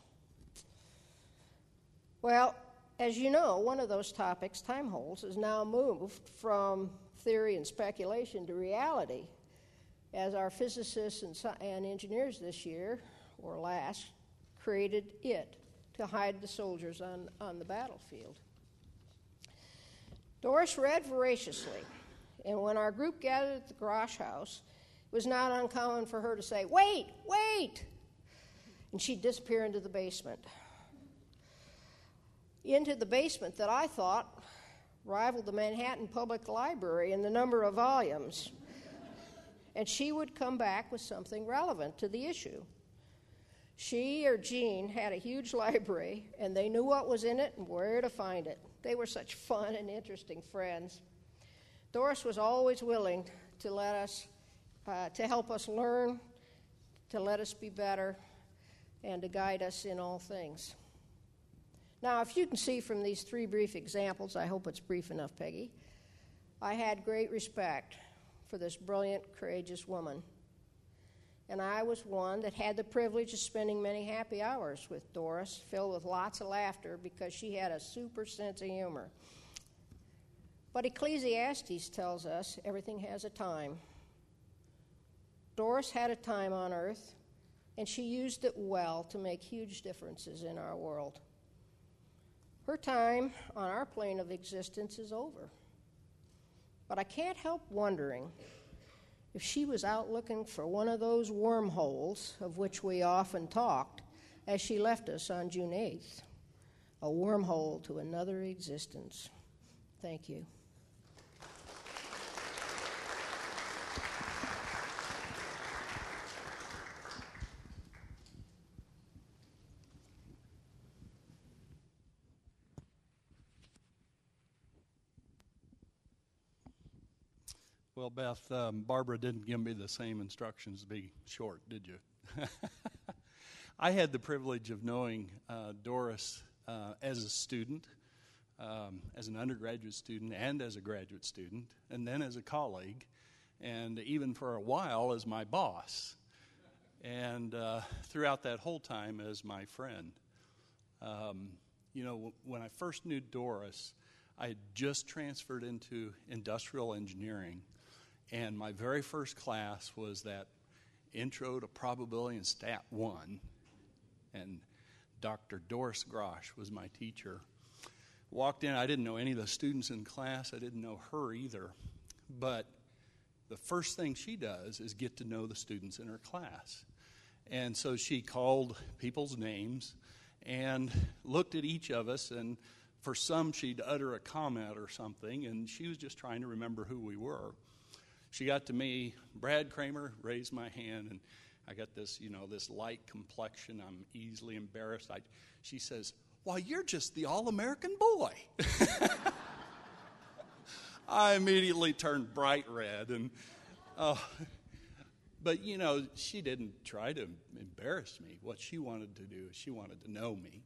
H: Well, as you know, one of those topics, time holes, has now moved from theory and speculation to reality, as our physicists and engineers this year, or last, created it to hide the soldiers on the battlefield. Doris read voraciously, and when our group gathered at the Grosh House, it was not uncommon for her to say, "Wait, wait!" and she'd disappear into the basement. Into the basement that I thought rivaled the Manhattan Public Library in the number of volumes. and she would come back with something relevant to the issue. She or Jean had a huge library, and they knew what was in it and where to find it. They were such fun and interesting friends. Doris was always willing to let us, to help us learn, to let us be better, and to guide us in all things. Now, if you can see from these 3 brief examples, I hope it's brief enough, Peggy, I had great respect for this brilliant, courageous woman. And I was one that had the privilege of spending many happy hours with Doris, filled with lots of laughter because she had a super sense of humor. But Ecclesiastes tells us everything has a time. Doris had a time on earth, and she used it well to make huge differences in our world. Her time on our plane of existence is over. But I can't help wondering if she was out looking for one of those wormholes of which we often talked as she left us on June 8th, a wormhole to another existence. Thank you.
I: Well, Beth, Barbara didn't give me the same instructions to be short, did you? I had the privilege of knowing Doris as a student, as an undergraduate student and as a graduate student, and then as a colleague, and even for a while as my boss, and throughout that whole time as my friend. When I first knew Doris, I had just transferred into industrial engineering. And my very first class was that Intro to Probability and Stat 1. And Dr. Doris Grosh was my teacher. Walked in, I didn't know any of the students in class. I didn't know her either. But the first thing she does is get to know the students in her class. And so she called people's names and looked at each of us. And for some, she'd utter a comment or something. And she was just trying to remember who we were. She got to me, Brad Kramer, raised my hand, and I got this, this light complexion. I'm easily embarrassed. She says, "Well, you're just the all-American boy." I immediately turned bright red, and but she didn't try to embarrass me. What she wanted to do is she wanted to know me,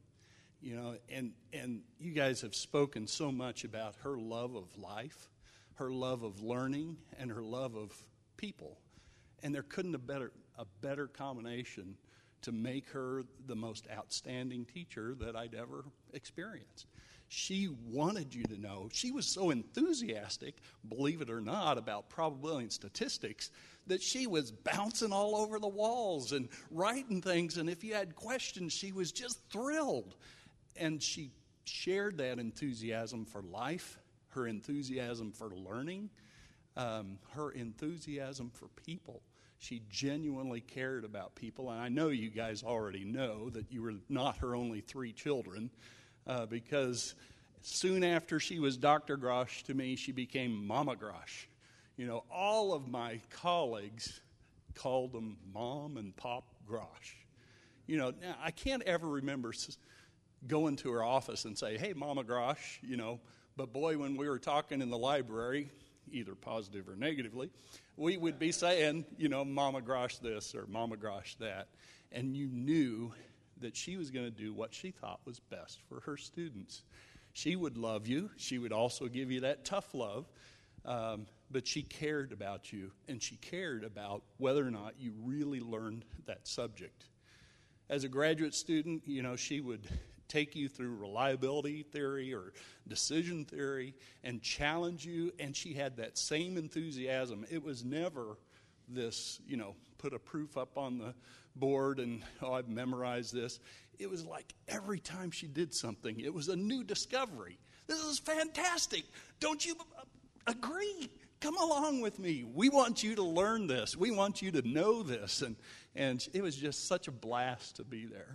I: and you guys have spoken so much about her love of life, her love of learning, and her love of people. And there couldn't have been a better combination to make her the most outstanding teacher that I'd ever experienced. She wanted you to know. She was so enthusiastic, believe it or not, about probability and statistics that she was bouncing all over the walls and writing things. And if you had questions, she was just thrilled. And she shared that enthusiasm for life, her enthusiasm for learning, her enthusiasm for people. She genuinely cared about people. And I know you guys already know that you were not her only 3 children, because soon after she was Dr. Grosh to me, she became Mama Grosh. All of my colleagues called them Mom and Pop Grosh. Now I can't ever remember going to her office and say, "Hey, Mama Grosh," but boy, when we were talking in the library, either positive or negatively, we would be saying, Mama Grosh this or Mama Grosh that. And you knew that she was going to do what she thought was best for her students. She would love you. She would also give you that tough love. But she cared about you, and she cared about whether or not you really learned that subject. As a graduate student, she would take you through reliability theory or decision theory and challenge you, and she had that same enthusiasm. It was never this, put a proof up on the board and, I've memorized this. It was like every time she did something, it was a new discovery. This is fantastic. Don't you agree? Come along with me. We want you to learn this. We want you to know this. And it was just such a blast to be there.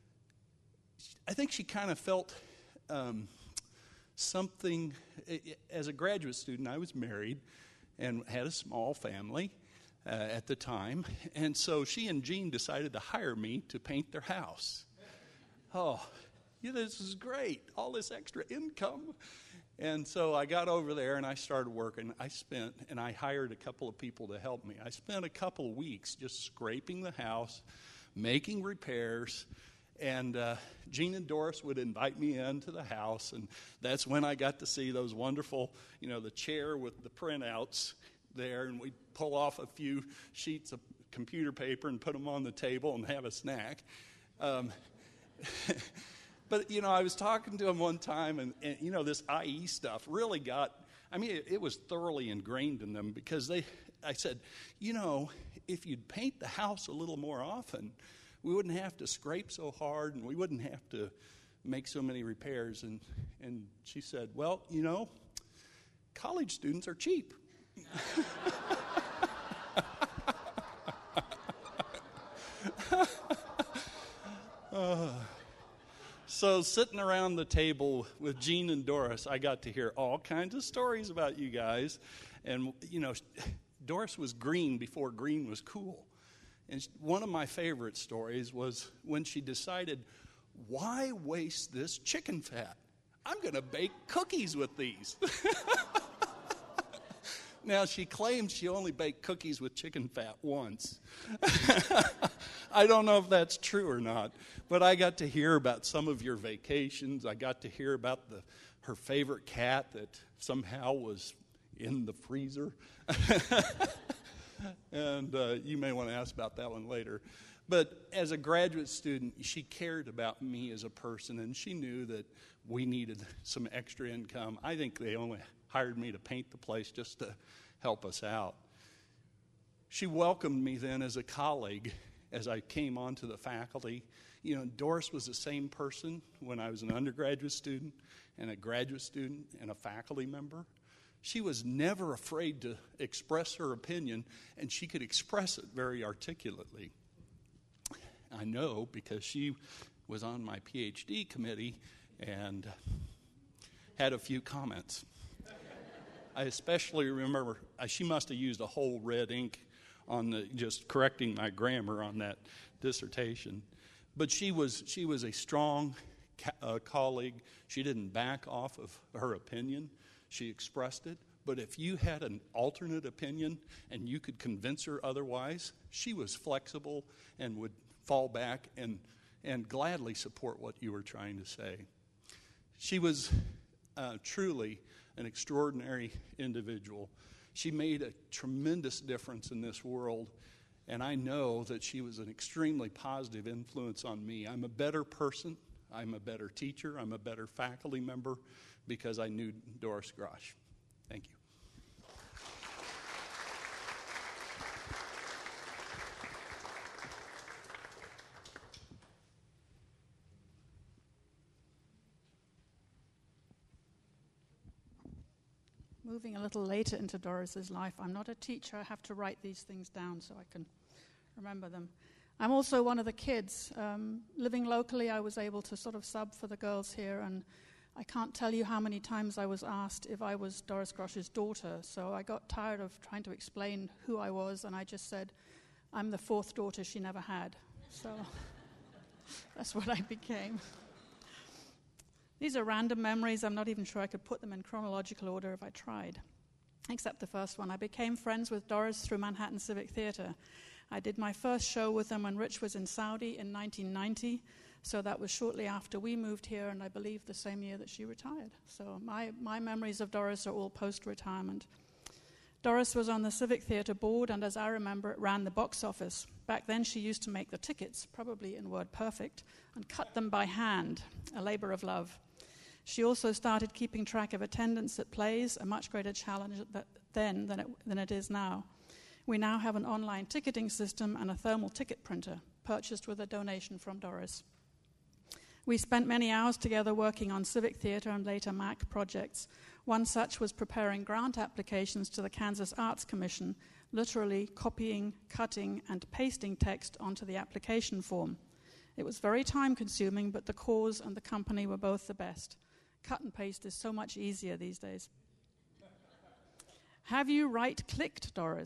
I: I think she kind of felt something. As a graduate student, I was married and had a small family. at the time. And so she and Jean decided to hire me to paint their house. Oh, yeah, this is great, all this extra income. And so I got over there and I started working. And I hired a couple of people to help me. I spent a couple of weeks just scraping the house, making repairs. And Jean and Doris would invite me into the house, and that's when I got to see those wonderful, the chair with the printouts there, and we'd pull off a few sheets of computer paper and put them on the table and have a snack. But, I was talking to him one time, and this IE stuff really it was thoroughly ingrained in them, because I said, if you'd paint the house a little more often, we wouldn't have to scrape so hard, and we wouldn't have to make so many repairs. And she said, well, college students are cheap. So sitting around the table with Jean and Doris, I got to hear all kinds of stories about you guys. And, Doris was green before green was cool. And one of my favorite stories was when she decided, why waste this chicken fat? I'm going to bake cookies with these. Now, she claims she only baked cookies with chicken fat once. I don't know if that's true or not, but I got to hear about some of your vacations. I got to hear about her favorite cat that somehow was in the freezer. And you may want to ask about that one later. But as a graduate student, she cared about me as a person, and she knew that we needed some extra income. I think they only hired me to paint the place just to help us out. She welcomed me then as a colleague as I came onto the faculty. Doris was the same person when I was an undergraduate student and a graduate student and a faculty member. She was never afraid to express her opinion, and she could express it very articulately. I know because she was on my PhD committee and had a few comments. I especially remember she must have used a whole red ink on just correcting my grammar on that dissertation. But she was a strong colleague. She didn't back off of her opinion. She expressed it. But if you had an alternate opinion and you could convince her otherwise, she was flexible and would fall back and gladly support what you were trying to say. She was truly an extraordinary individual. She made a tremendous difference in this world, and I know that she was an extremely positive influence on me. I'm a better person. I'm a better teacher. I'm a better faculty member because I knew Doris Grosh. Thank you.
J: Moving a little later into Doris's life, I'm not a teacher. I have to write these things down so I can remember them. I'm also one of the kids. Living locally, I was able to sort of sub for the girls here, and I can't tell you how many times I was asked if I was Doris Grosh's daughter, so I got tired of trying to explain who I was, and I just said, I'm the fourth daughter she never had. So that's what I became. These are random memories. I'm not even sure I could put them in chronological order if I tried, except the first one. I became friends with Doris through Manhattan Civic Theater. I did my first show with them when Rich was in Saudi in 1990, so that was shortly after we moved here, and I believe the same year that she retired. So my memories of Doris are all post-retirement. Doris was on the Civic Theater board, and as I remember, it ran the box office. Back then, she used to make the tickets, probably in WordPerfect, and cut them by hand, a labor of love. She also started keeping track of attendance at plays, a much greater challenge then than it is now. We now have an online ticketing system and a thermal ticket printer, purchased with a donation from Doris. We spent many hours together working on Civic Theater and later MAC projects. One such was preparing grant applications to the Kansas Arts Commission, literally copying, cutting, and pasting text onto the application form. It was very time-consuming, but the cause and the company were both the best. Cut and paste is so much easier these days. Have you right-clicked, Doris?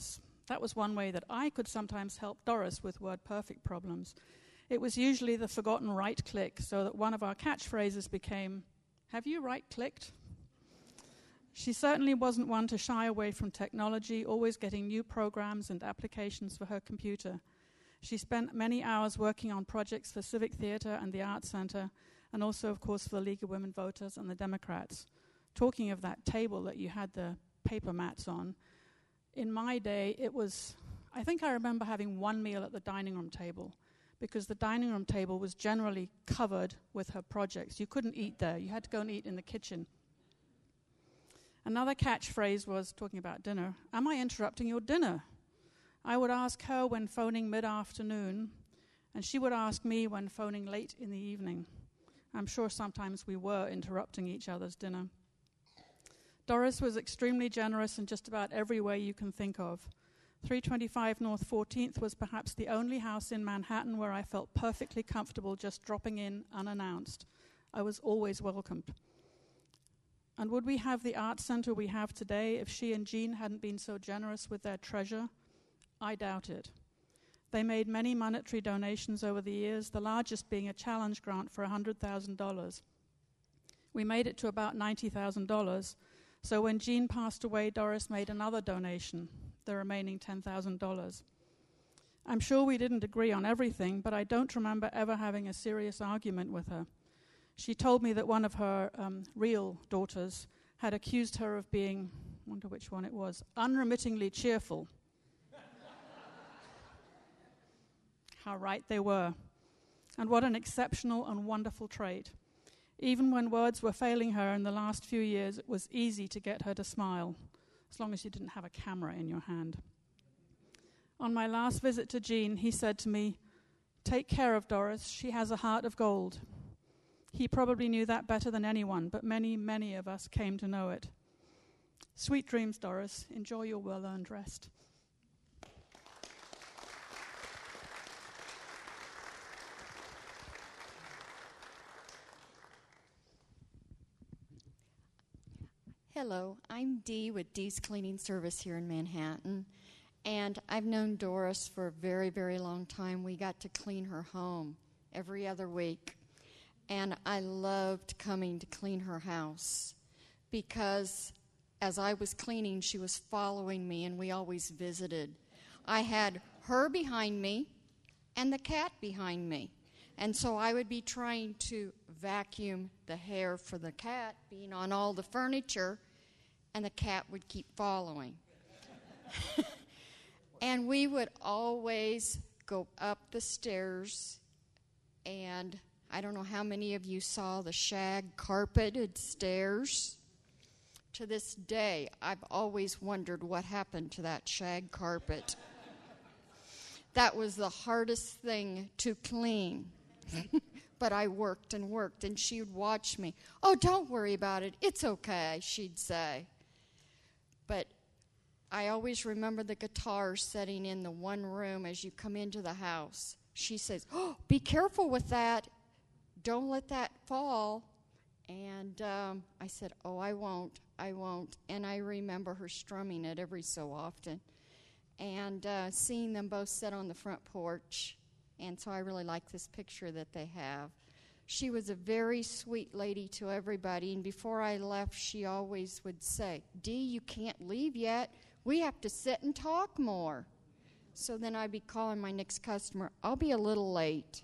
J: That was one way that I could sometimes help Doris with WordPerfect problems. It was usually the forgotten right-click, so that one of our catchphrases became, "Have you right-clicked?" She certainly wasn't one to shy away from technology, always getting new programs and applications for her computer. She spent many hours working on projects for Civic Theatre and the Arts Center, and also, of course, for the League of Women Voters and the Democrats. Talking of that table that you had the paper mats on, in my day, I think I remember having one meal at the dining room table, because the dining room table was generally covered with her projects. You couldn't eat there. You had to go and eat in the kitchen. Another catchphrase was, talking about dinner, "Am I interrupting your dinner?" I would ask her when phoning mid-afternoon, and she would ask me when phoning late in the evening. I'm sure sometimes we were interrupting each other's dinner. Doris was extremely generous in just about every way you can think of. 325 North 14th was perhaps the only house in Manhattan where I felt perfectly comfortable just dropping in unannounced. I was always welcomed. And would we have the art center we have today if she and Jean hadn't been so generous with their treasure? I doubt it. They made many monetary donations over the years, the largest being a challenge grant for $100,000. We made it to about $90,000, so when Jean passed away, Doris made another donation, the remaining $10,000. I'm sure we didn't agree on everything, but I don't remember ever having a serious argument with her. She told me that one of her real daughters had accused her of being, I wonder which one it was, unremittingly cheerful. How right they were. And what an exceptional and wonderful trait. Even when words were failing her in the last few years, it was easy to get her to smile, as long as you didn't have a camera in your hand. On my last visit to Jean, he said to me, "Take care of Doris. She has a heart of gold." He probably knew that better than anyone, but many, many of us came to know it. Sweet dreams, Doris. Enjoy your well-earned rest.
K: Hello, I'm Dee with Dee's Cleaning Service here in Manhattan, and I've known Doris for a very, very long time. We got to clean her home every other week, and I loved coming to clean her house because as I was cleaning, she was following me, and we always visited. I had her behind me and the cat behind me, and so I would be trying to vacuum the hair for the cat being on all the furniture, and the cat would keep following. And we would always go up the stairs, and I don't know how many of you saw the shag carpeted stairs. To this day, I've always wondered what happened to that shag carpet. That was the hardest thing to clean. But I worked, and she would watch me. "Oh, don't worry about it. It's okay," she'd say. But I always remember the guitar sitting in the one room as you come into the house. She says, "Oh, be careful with that. Don't let that fall." And I said, "Oh, I won't. And I remember her strumming it every so often. And seeing them both sit on the front porch. And so I really like this picture that they have. She was a very sweet lady to everybody, and before I left, she always would say, "Dee, you can't leave yet. We have to sit and talk more." So then I'd be calling my next customer, "I'll be a little late."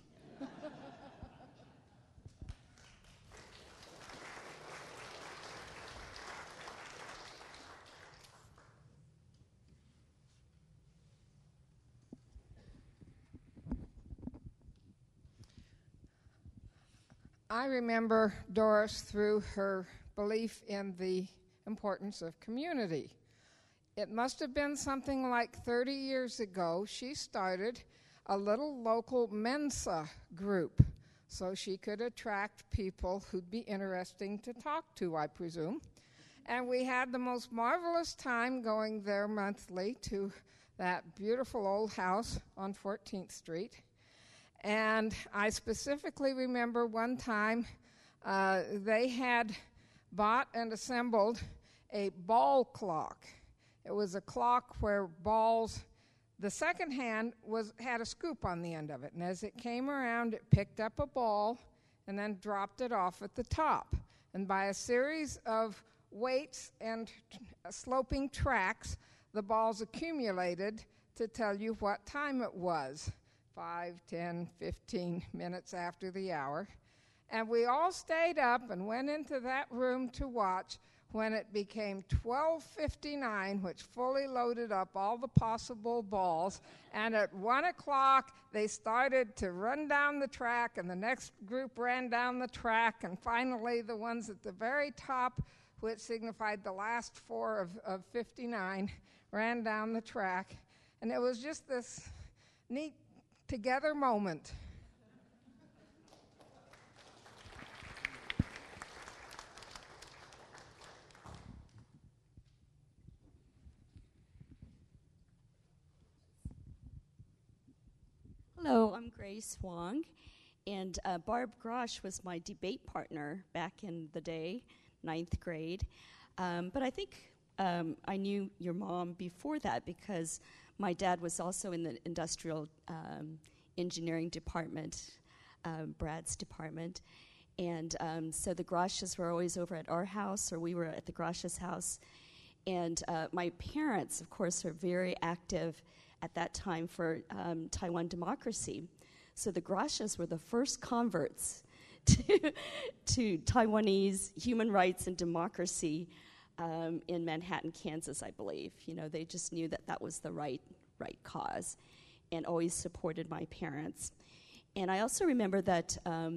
L: I remember Doris through her belief in the importance of community. It must have been something like 30 years ago. She started a little local Mensa group so she could attract people who'd be interesting to talk to, I presume. And we had the most marvelous time going there monthly to that beautiful old house on 14th Street. And I specifically remember one time they had bought and assembled a ball clock. It was a clock where balls The second hand had a scoop on the end of it, and as it came around, it picked up a ball and then dropped it off at the top. And by a series of weights and sloping tracks, the balls accumulated to tell you what time it was, 5, 10, 15 minutes after the hour. And we all stayed up and went into that room to watch when it became 12:59, which fully loaded up all the possible balls. And at 1 o'clock, they started to run down the track, and the next group ran down the track, and finally the ones at the very top, which signified the last 4 of 59, ran down the track. And it was just this neat together moment.
M: Hello, I'm Grace Wong, and Barb Grosh was my debate partner back in the day, 9th grade. But I think I knew your mom before that because my dad was also in the industrial engineering department, Brad's department. And so the Groshes were always over at our house, or we were at the Groshes' house. And my parents, of course, were very active at that time for Taiwan democracy. So the Groshes were the first converts to Taiwanese human rights and democracy in Manhattan, Kansas, I believe. You know, they just knew that that was the right cause and always supported my parents. And I also remember that,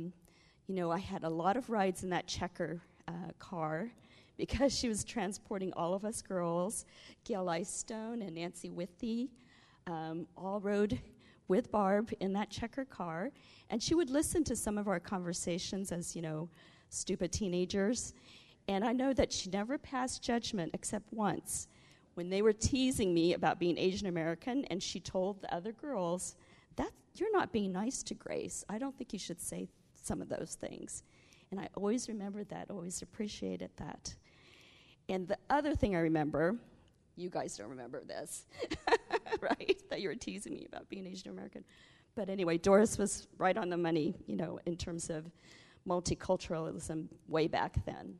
M: I had a lot of rides in that checker car because she was transporting all of us girls, Gail Lystone and Nancy Withy, all rode with Barb in that checker car, and she would listen to some of our conversations as, stupid teenagers. And I know that she never passed judgment except once when they were teasing me about being Asian American, and she told the other girls, that you're not being nice to Grace. I don't think you should say some of those things. And I always remembered that, always appreciated that. And the other thing I remember, you guys don't remember this, right? That you were teasing me about being Asian American. But anyway, Doris was right on the money, in terms of multiculturalism way back then.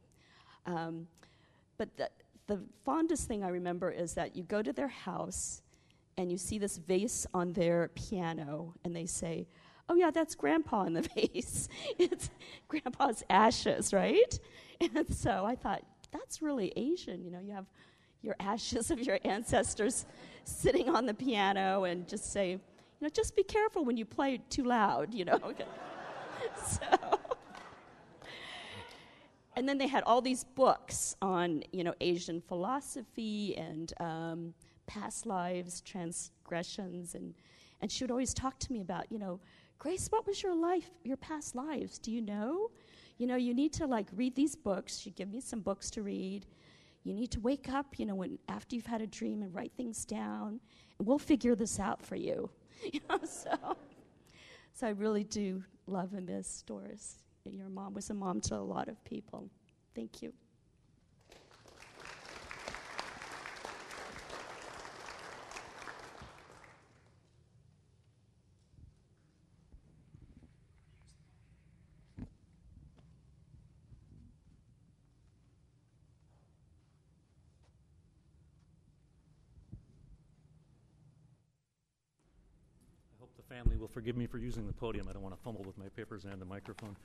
M: But the fondest thing I remember is that you go to their house and you see this vase on their piano, and they say, oh, yeah, that's Grandpa in the vase. It's Grandpa's ashes, right? And so I thought, that's really Asian. You have your ashes of your ancestors sitting on the piano, and just say, just be careful when you play too loud, So, and then they had all these books on, Asian philosophy and past lives, transgressions, and she would always talk to me about, Grace, what was your past lives? Do you know? You need to read these books. She'd give me some books to read. You need to wake up, after you've had a dream, and write things down, and we'll figure this out for you. So I really do love and miss Doris. Your mom was a mom to a lot of people. Thank you.
N: Family will forgive me for using the podium. I don't want to fumble with my papers and the microphone.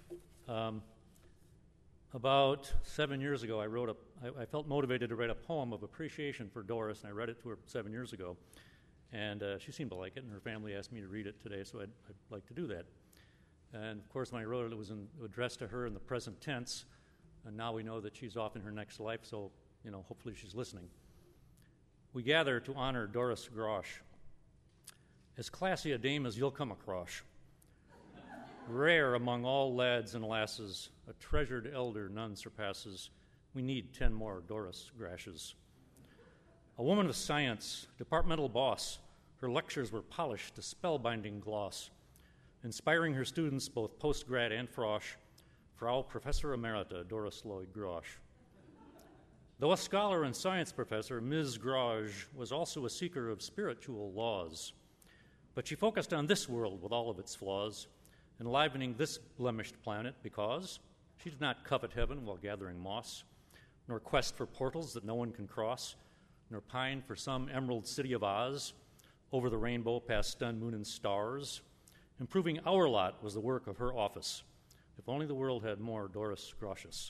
N: About 7 years ago, I felt motivated to write a poem of appreciation for Doris, and I read it to her 7 years ago. And she seemed to like it, and her family asked me to read it today, so I'd like to do that. And, of course, when I wrote it, it was addressed to her in the present tense, and now we know that she's off in her next life, so, hopefully she's listening. We gather to honor Doris Grosh. As classy a dame as you'll come across. Rare among all lads and lasses, a treasured elder none surpasses. We need 10 more Doris Groshes. A woman of science, departmental boss, her lectures were polished to spellbinding gloss, inspiring her students both post-grad and frosh, Frau Professor Emerita Doris Lloyd Grosh. Though a scholar and science professor, Ms. Grage was also a seeker of spiritual laws. But she focused on this world with all of its flaws, enlivening this blemished planet because she did not covet heaven while gathering moss, nor quest for portals that no one can cross, nor pine for some emerald city of Oz, over the rainbow past sun, moon, and stars. Improving our lot was the work of her office. If only the world had more Doris Gratius.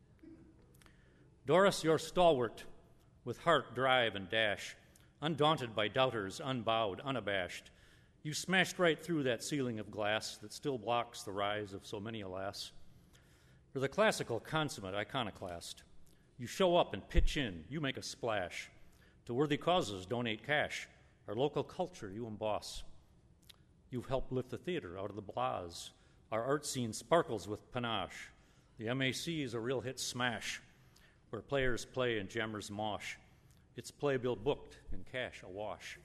N: Doris, you're stalwart, with heart, drive, and dash, undaunted by doubters, unbowed, unabashed. You smashed right through that ceiling of glass that still blocks the rise of so many, alas. You're the classical consummate iconoclast. You show up and pitch in, you make a splash. To worthy causes, donate cash. Our local culture, you emboss. You've helped lift the theater out of the blahs. Our art scene sparkles with panache. The MAC is a real hit smash, where players play and jammers mosh. Its playbill booked and cash awash.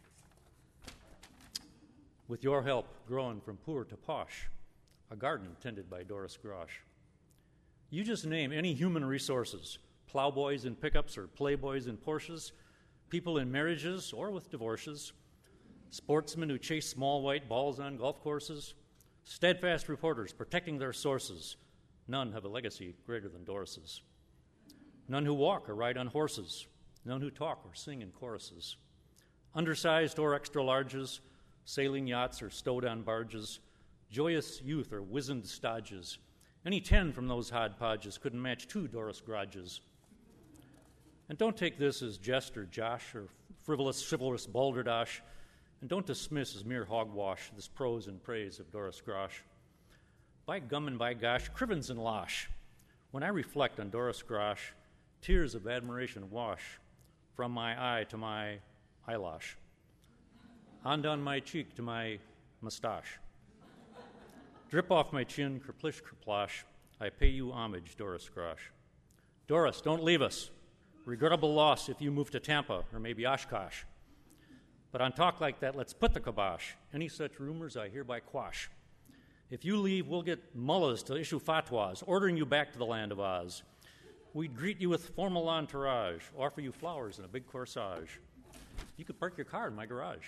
N: With your help, growing from poor to posh, a garden tended by Doris Grage. You just name any human resources, plowboys in pickups or playboys in Porsches, people in marriages or with divorces, sportsmen who chase small white balls on golf courses, steadfast reporters protecting their sources. None have a legacy greater than Doris's. None who walk or ride on horses, none who talk or sing in choruses. Undersized or extra larges, sailing yachts or stowed on barges, joyous youth or wizened stodges. Any 10 from those hodpodges couldn't match 2 Doris Grages. And don't take this as jest or josh or frivolous, chivalrous balderdash, and don't dismiss as mere hogwash this prose and praise of Doris Grage. By gum and by gosh, crivens and losh. When I reflect on Doris Grage, tears of admiration wash from my eye to my eyelash, on down my cheek to my mustache. Drip off my chin, kerplish, kerplosh, I pay you homage, Doris Grage. Doris, don't leave us. Regrettable loss if you move to Tampa or maybe Oshkosh. But on talk like that, let's put the kibosh. Any such rumors I hereby quash. If you leave, we'll get mullahs to issue fatwas, ordering you back to the land of Oz. We'd greet you with formal entourage, offer you flowers and a big corsage. You could park your car in my garage.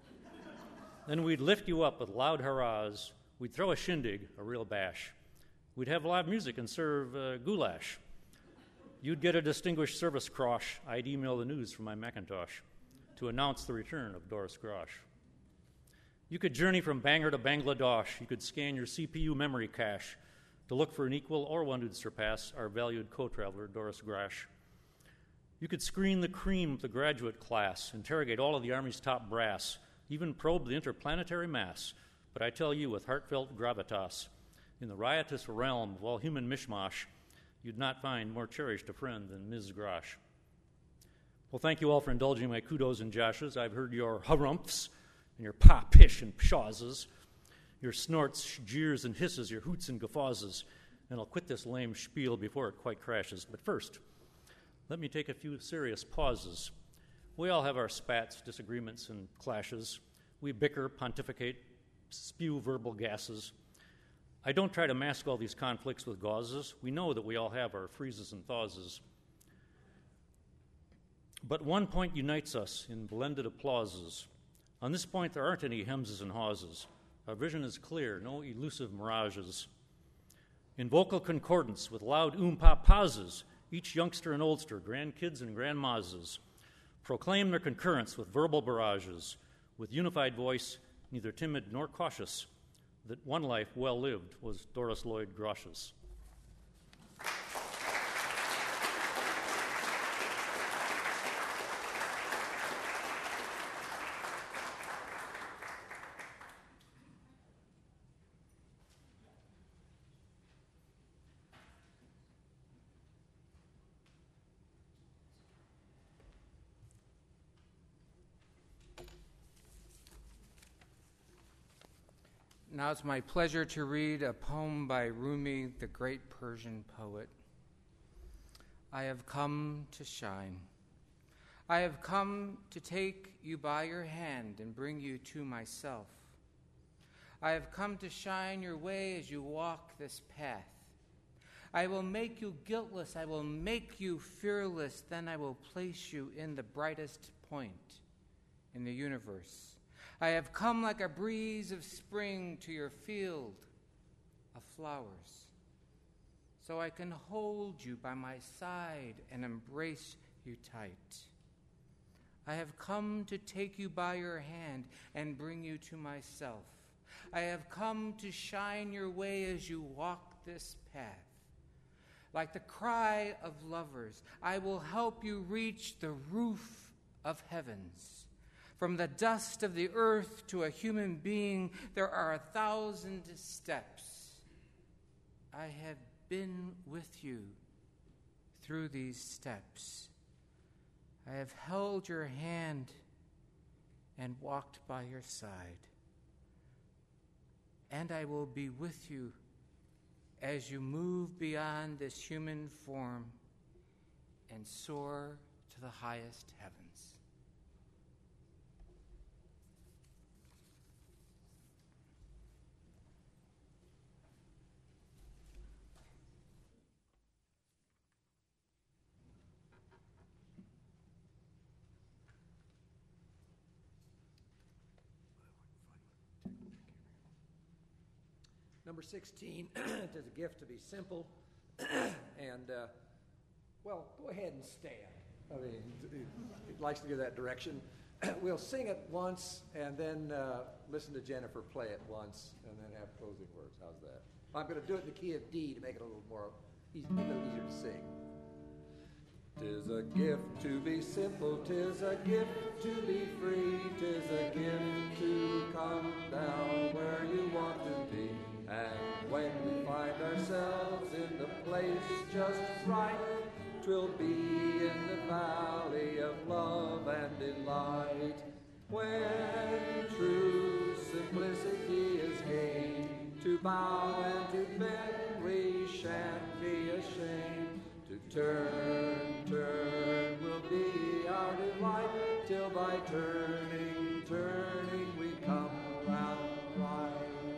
N: Then we'd lift you up with loud hurrahs. We'd throw a shindig, a real bash. We'd have live music and serve goulash. You'd get a distinguished service cross. I'd email the news from my Macintosh to announce the return of Doris Grage. You could journey from Bangor to Bangladesh. You could scan your CPU memory cache to look for an equal or one who'd surpass our valued co-traveler, Doris Grage. You could screen the cream of the graduate class, interrogate all of the Army's top brass, even probe the interplanetary mass. But I tell you with heartfelt gravitas, in the riotous realm of all human mishmash, you'd not find more cherished a friend than Ms. Grage. Well, thank you all for indulging my kudos and joshes. I've heard your harumphs and your pish and pshawses, your snorts, jeers, and hisses, your hoots and guffawses, and I'll quit this lame spiel before it quite crashes. But first, let me take a few serious pauses. We all have our spats, disagreements, and clashes. We bicker, pontificate, spew verbal gases. I don't try to mask all these conflicts with gauzes. We know that we all have our freezes and thawses. But one point unites us in blended applauses. On this point, there aren't any hemses and hawses. Our vision is clear, no elusive mirages. In vocal concordance with loud pop pauses, each youngster and oldster, grandkids and grandmas, proclaim their concurrence with verbal barrages, with unified voice, neither timid nor cautious, that one life well lived was Doris Lloyd Grage's.
A: Now it's my pleasure to read a poem by Rumi, the great Persian poet. I have come to shine. I have come to take you by your hand and bring you to myself. I have come to shine your way as you walk this path. I will make you guiltless. I will make you fearless. Then I will place you in the brightest point in the universe. I have come like a breeze of spring to your field of flowers, so I can hold you by my side and embrace you tight. I have come to take you by your hand and bring you to myself. I have come to shine your way as you walk this path. Like the cry of lovers, I will help you reach the roof of heavens. From the dust of the earth to a human being, there are 1,000 steps. I have been with you through these steps. I have held your hand and walked by your side. And I will be with you as you move beyond this human form and soar to the highest heavens.
B: Number 16, it is a gift to be simple. And, well, go ahead and stand. I mean, it likes to go that direction. We'll sing it once and then listen to Jennifer play it once and then have closing words. How's that? I'm going to do it in the key of D to make it a little more a little easier to sing. 'Tis a gift to be simple, 'tis a gift to be free, 'tis a gift to come down where you want to be. And when we find ourselves in the place just right, 'twill be in the valley of love and delight. When true simplicity is gained, to bow and to bend we shan't be ashamed. To turn, turn will be our delight, till by turning, turning we come round right.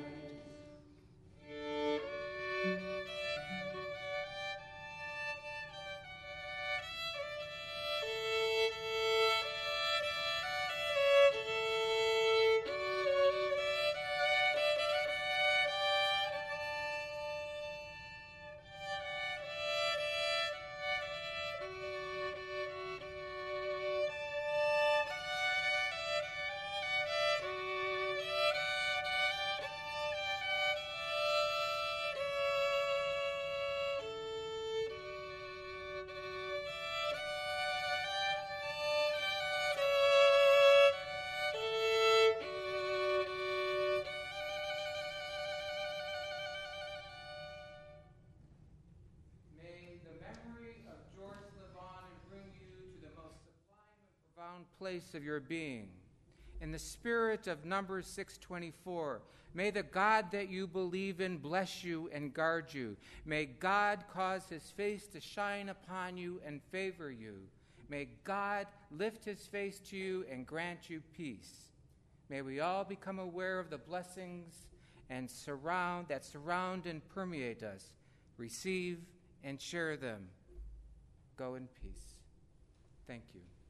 A: Place of your being. In the spirit of Numbers 6:24, may the God that you believe in bless you and guard you. May God cause his face to shine upon you and favor you. May God lift his face to you and grant you peace. May we all become aware of the blessings that surround and permeate us. Receive and share them. Go in peace. Thank you.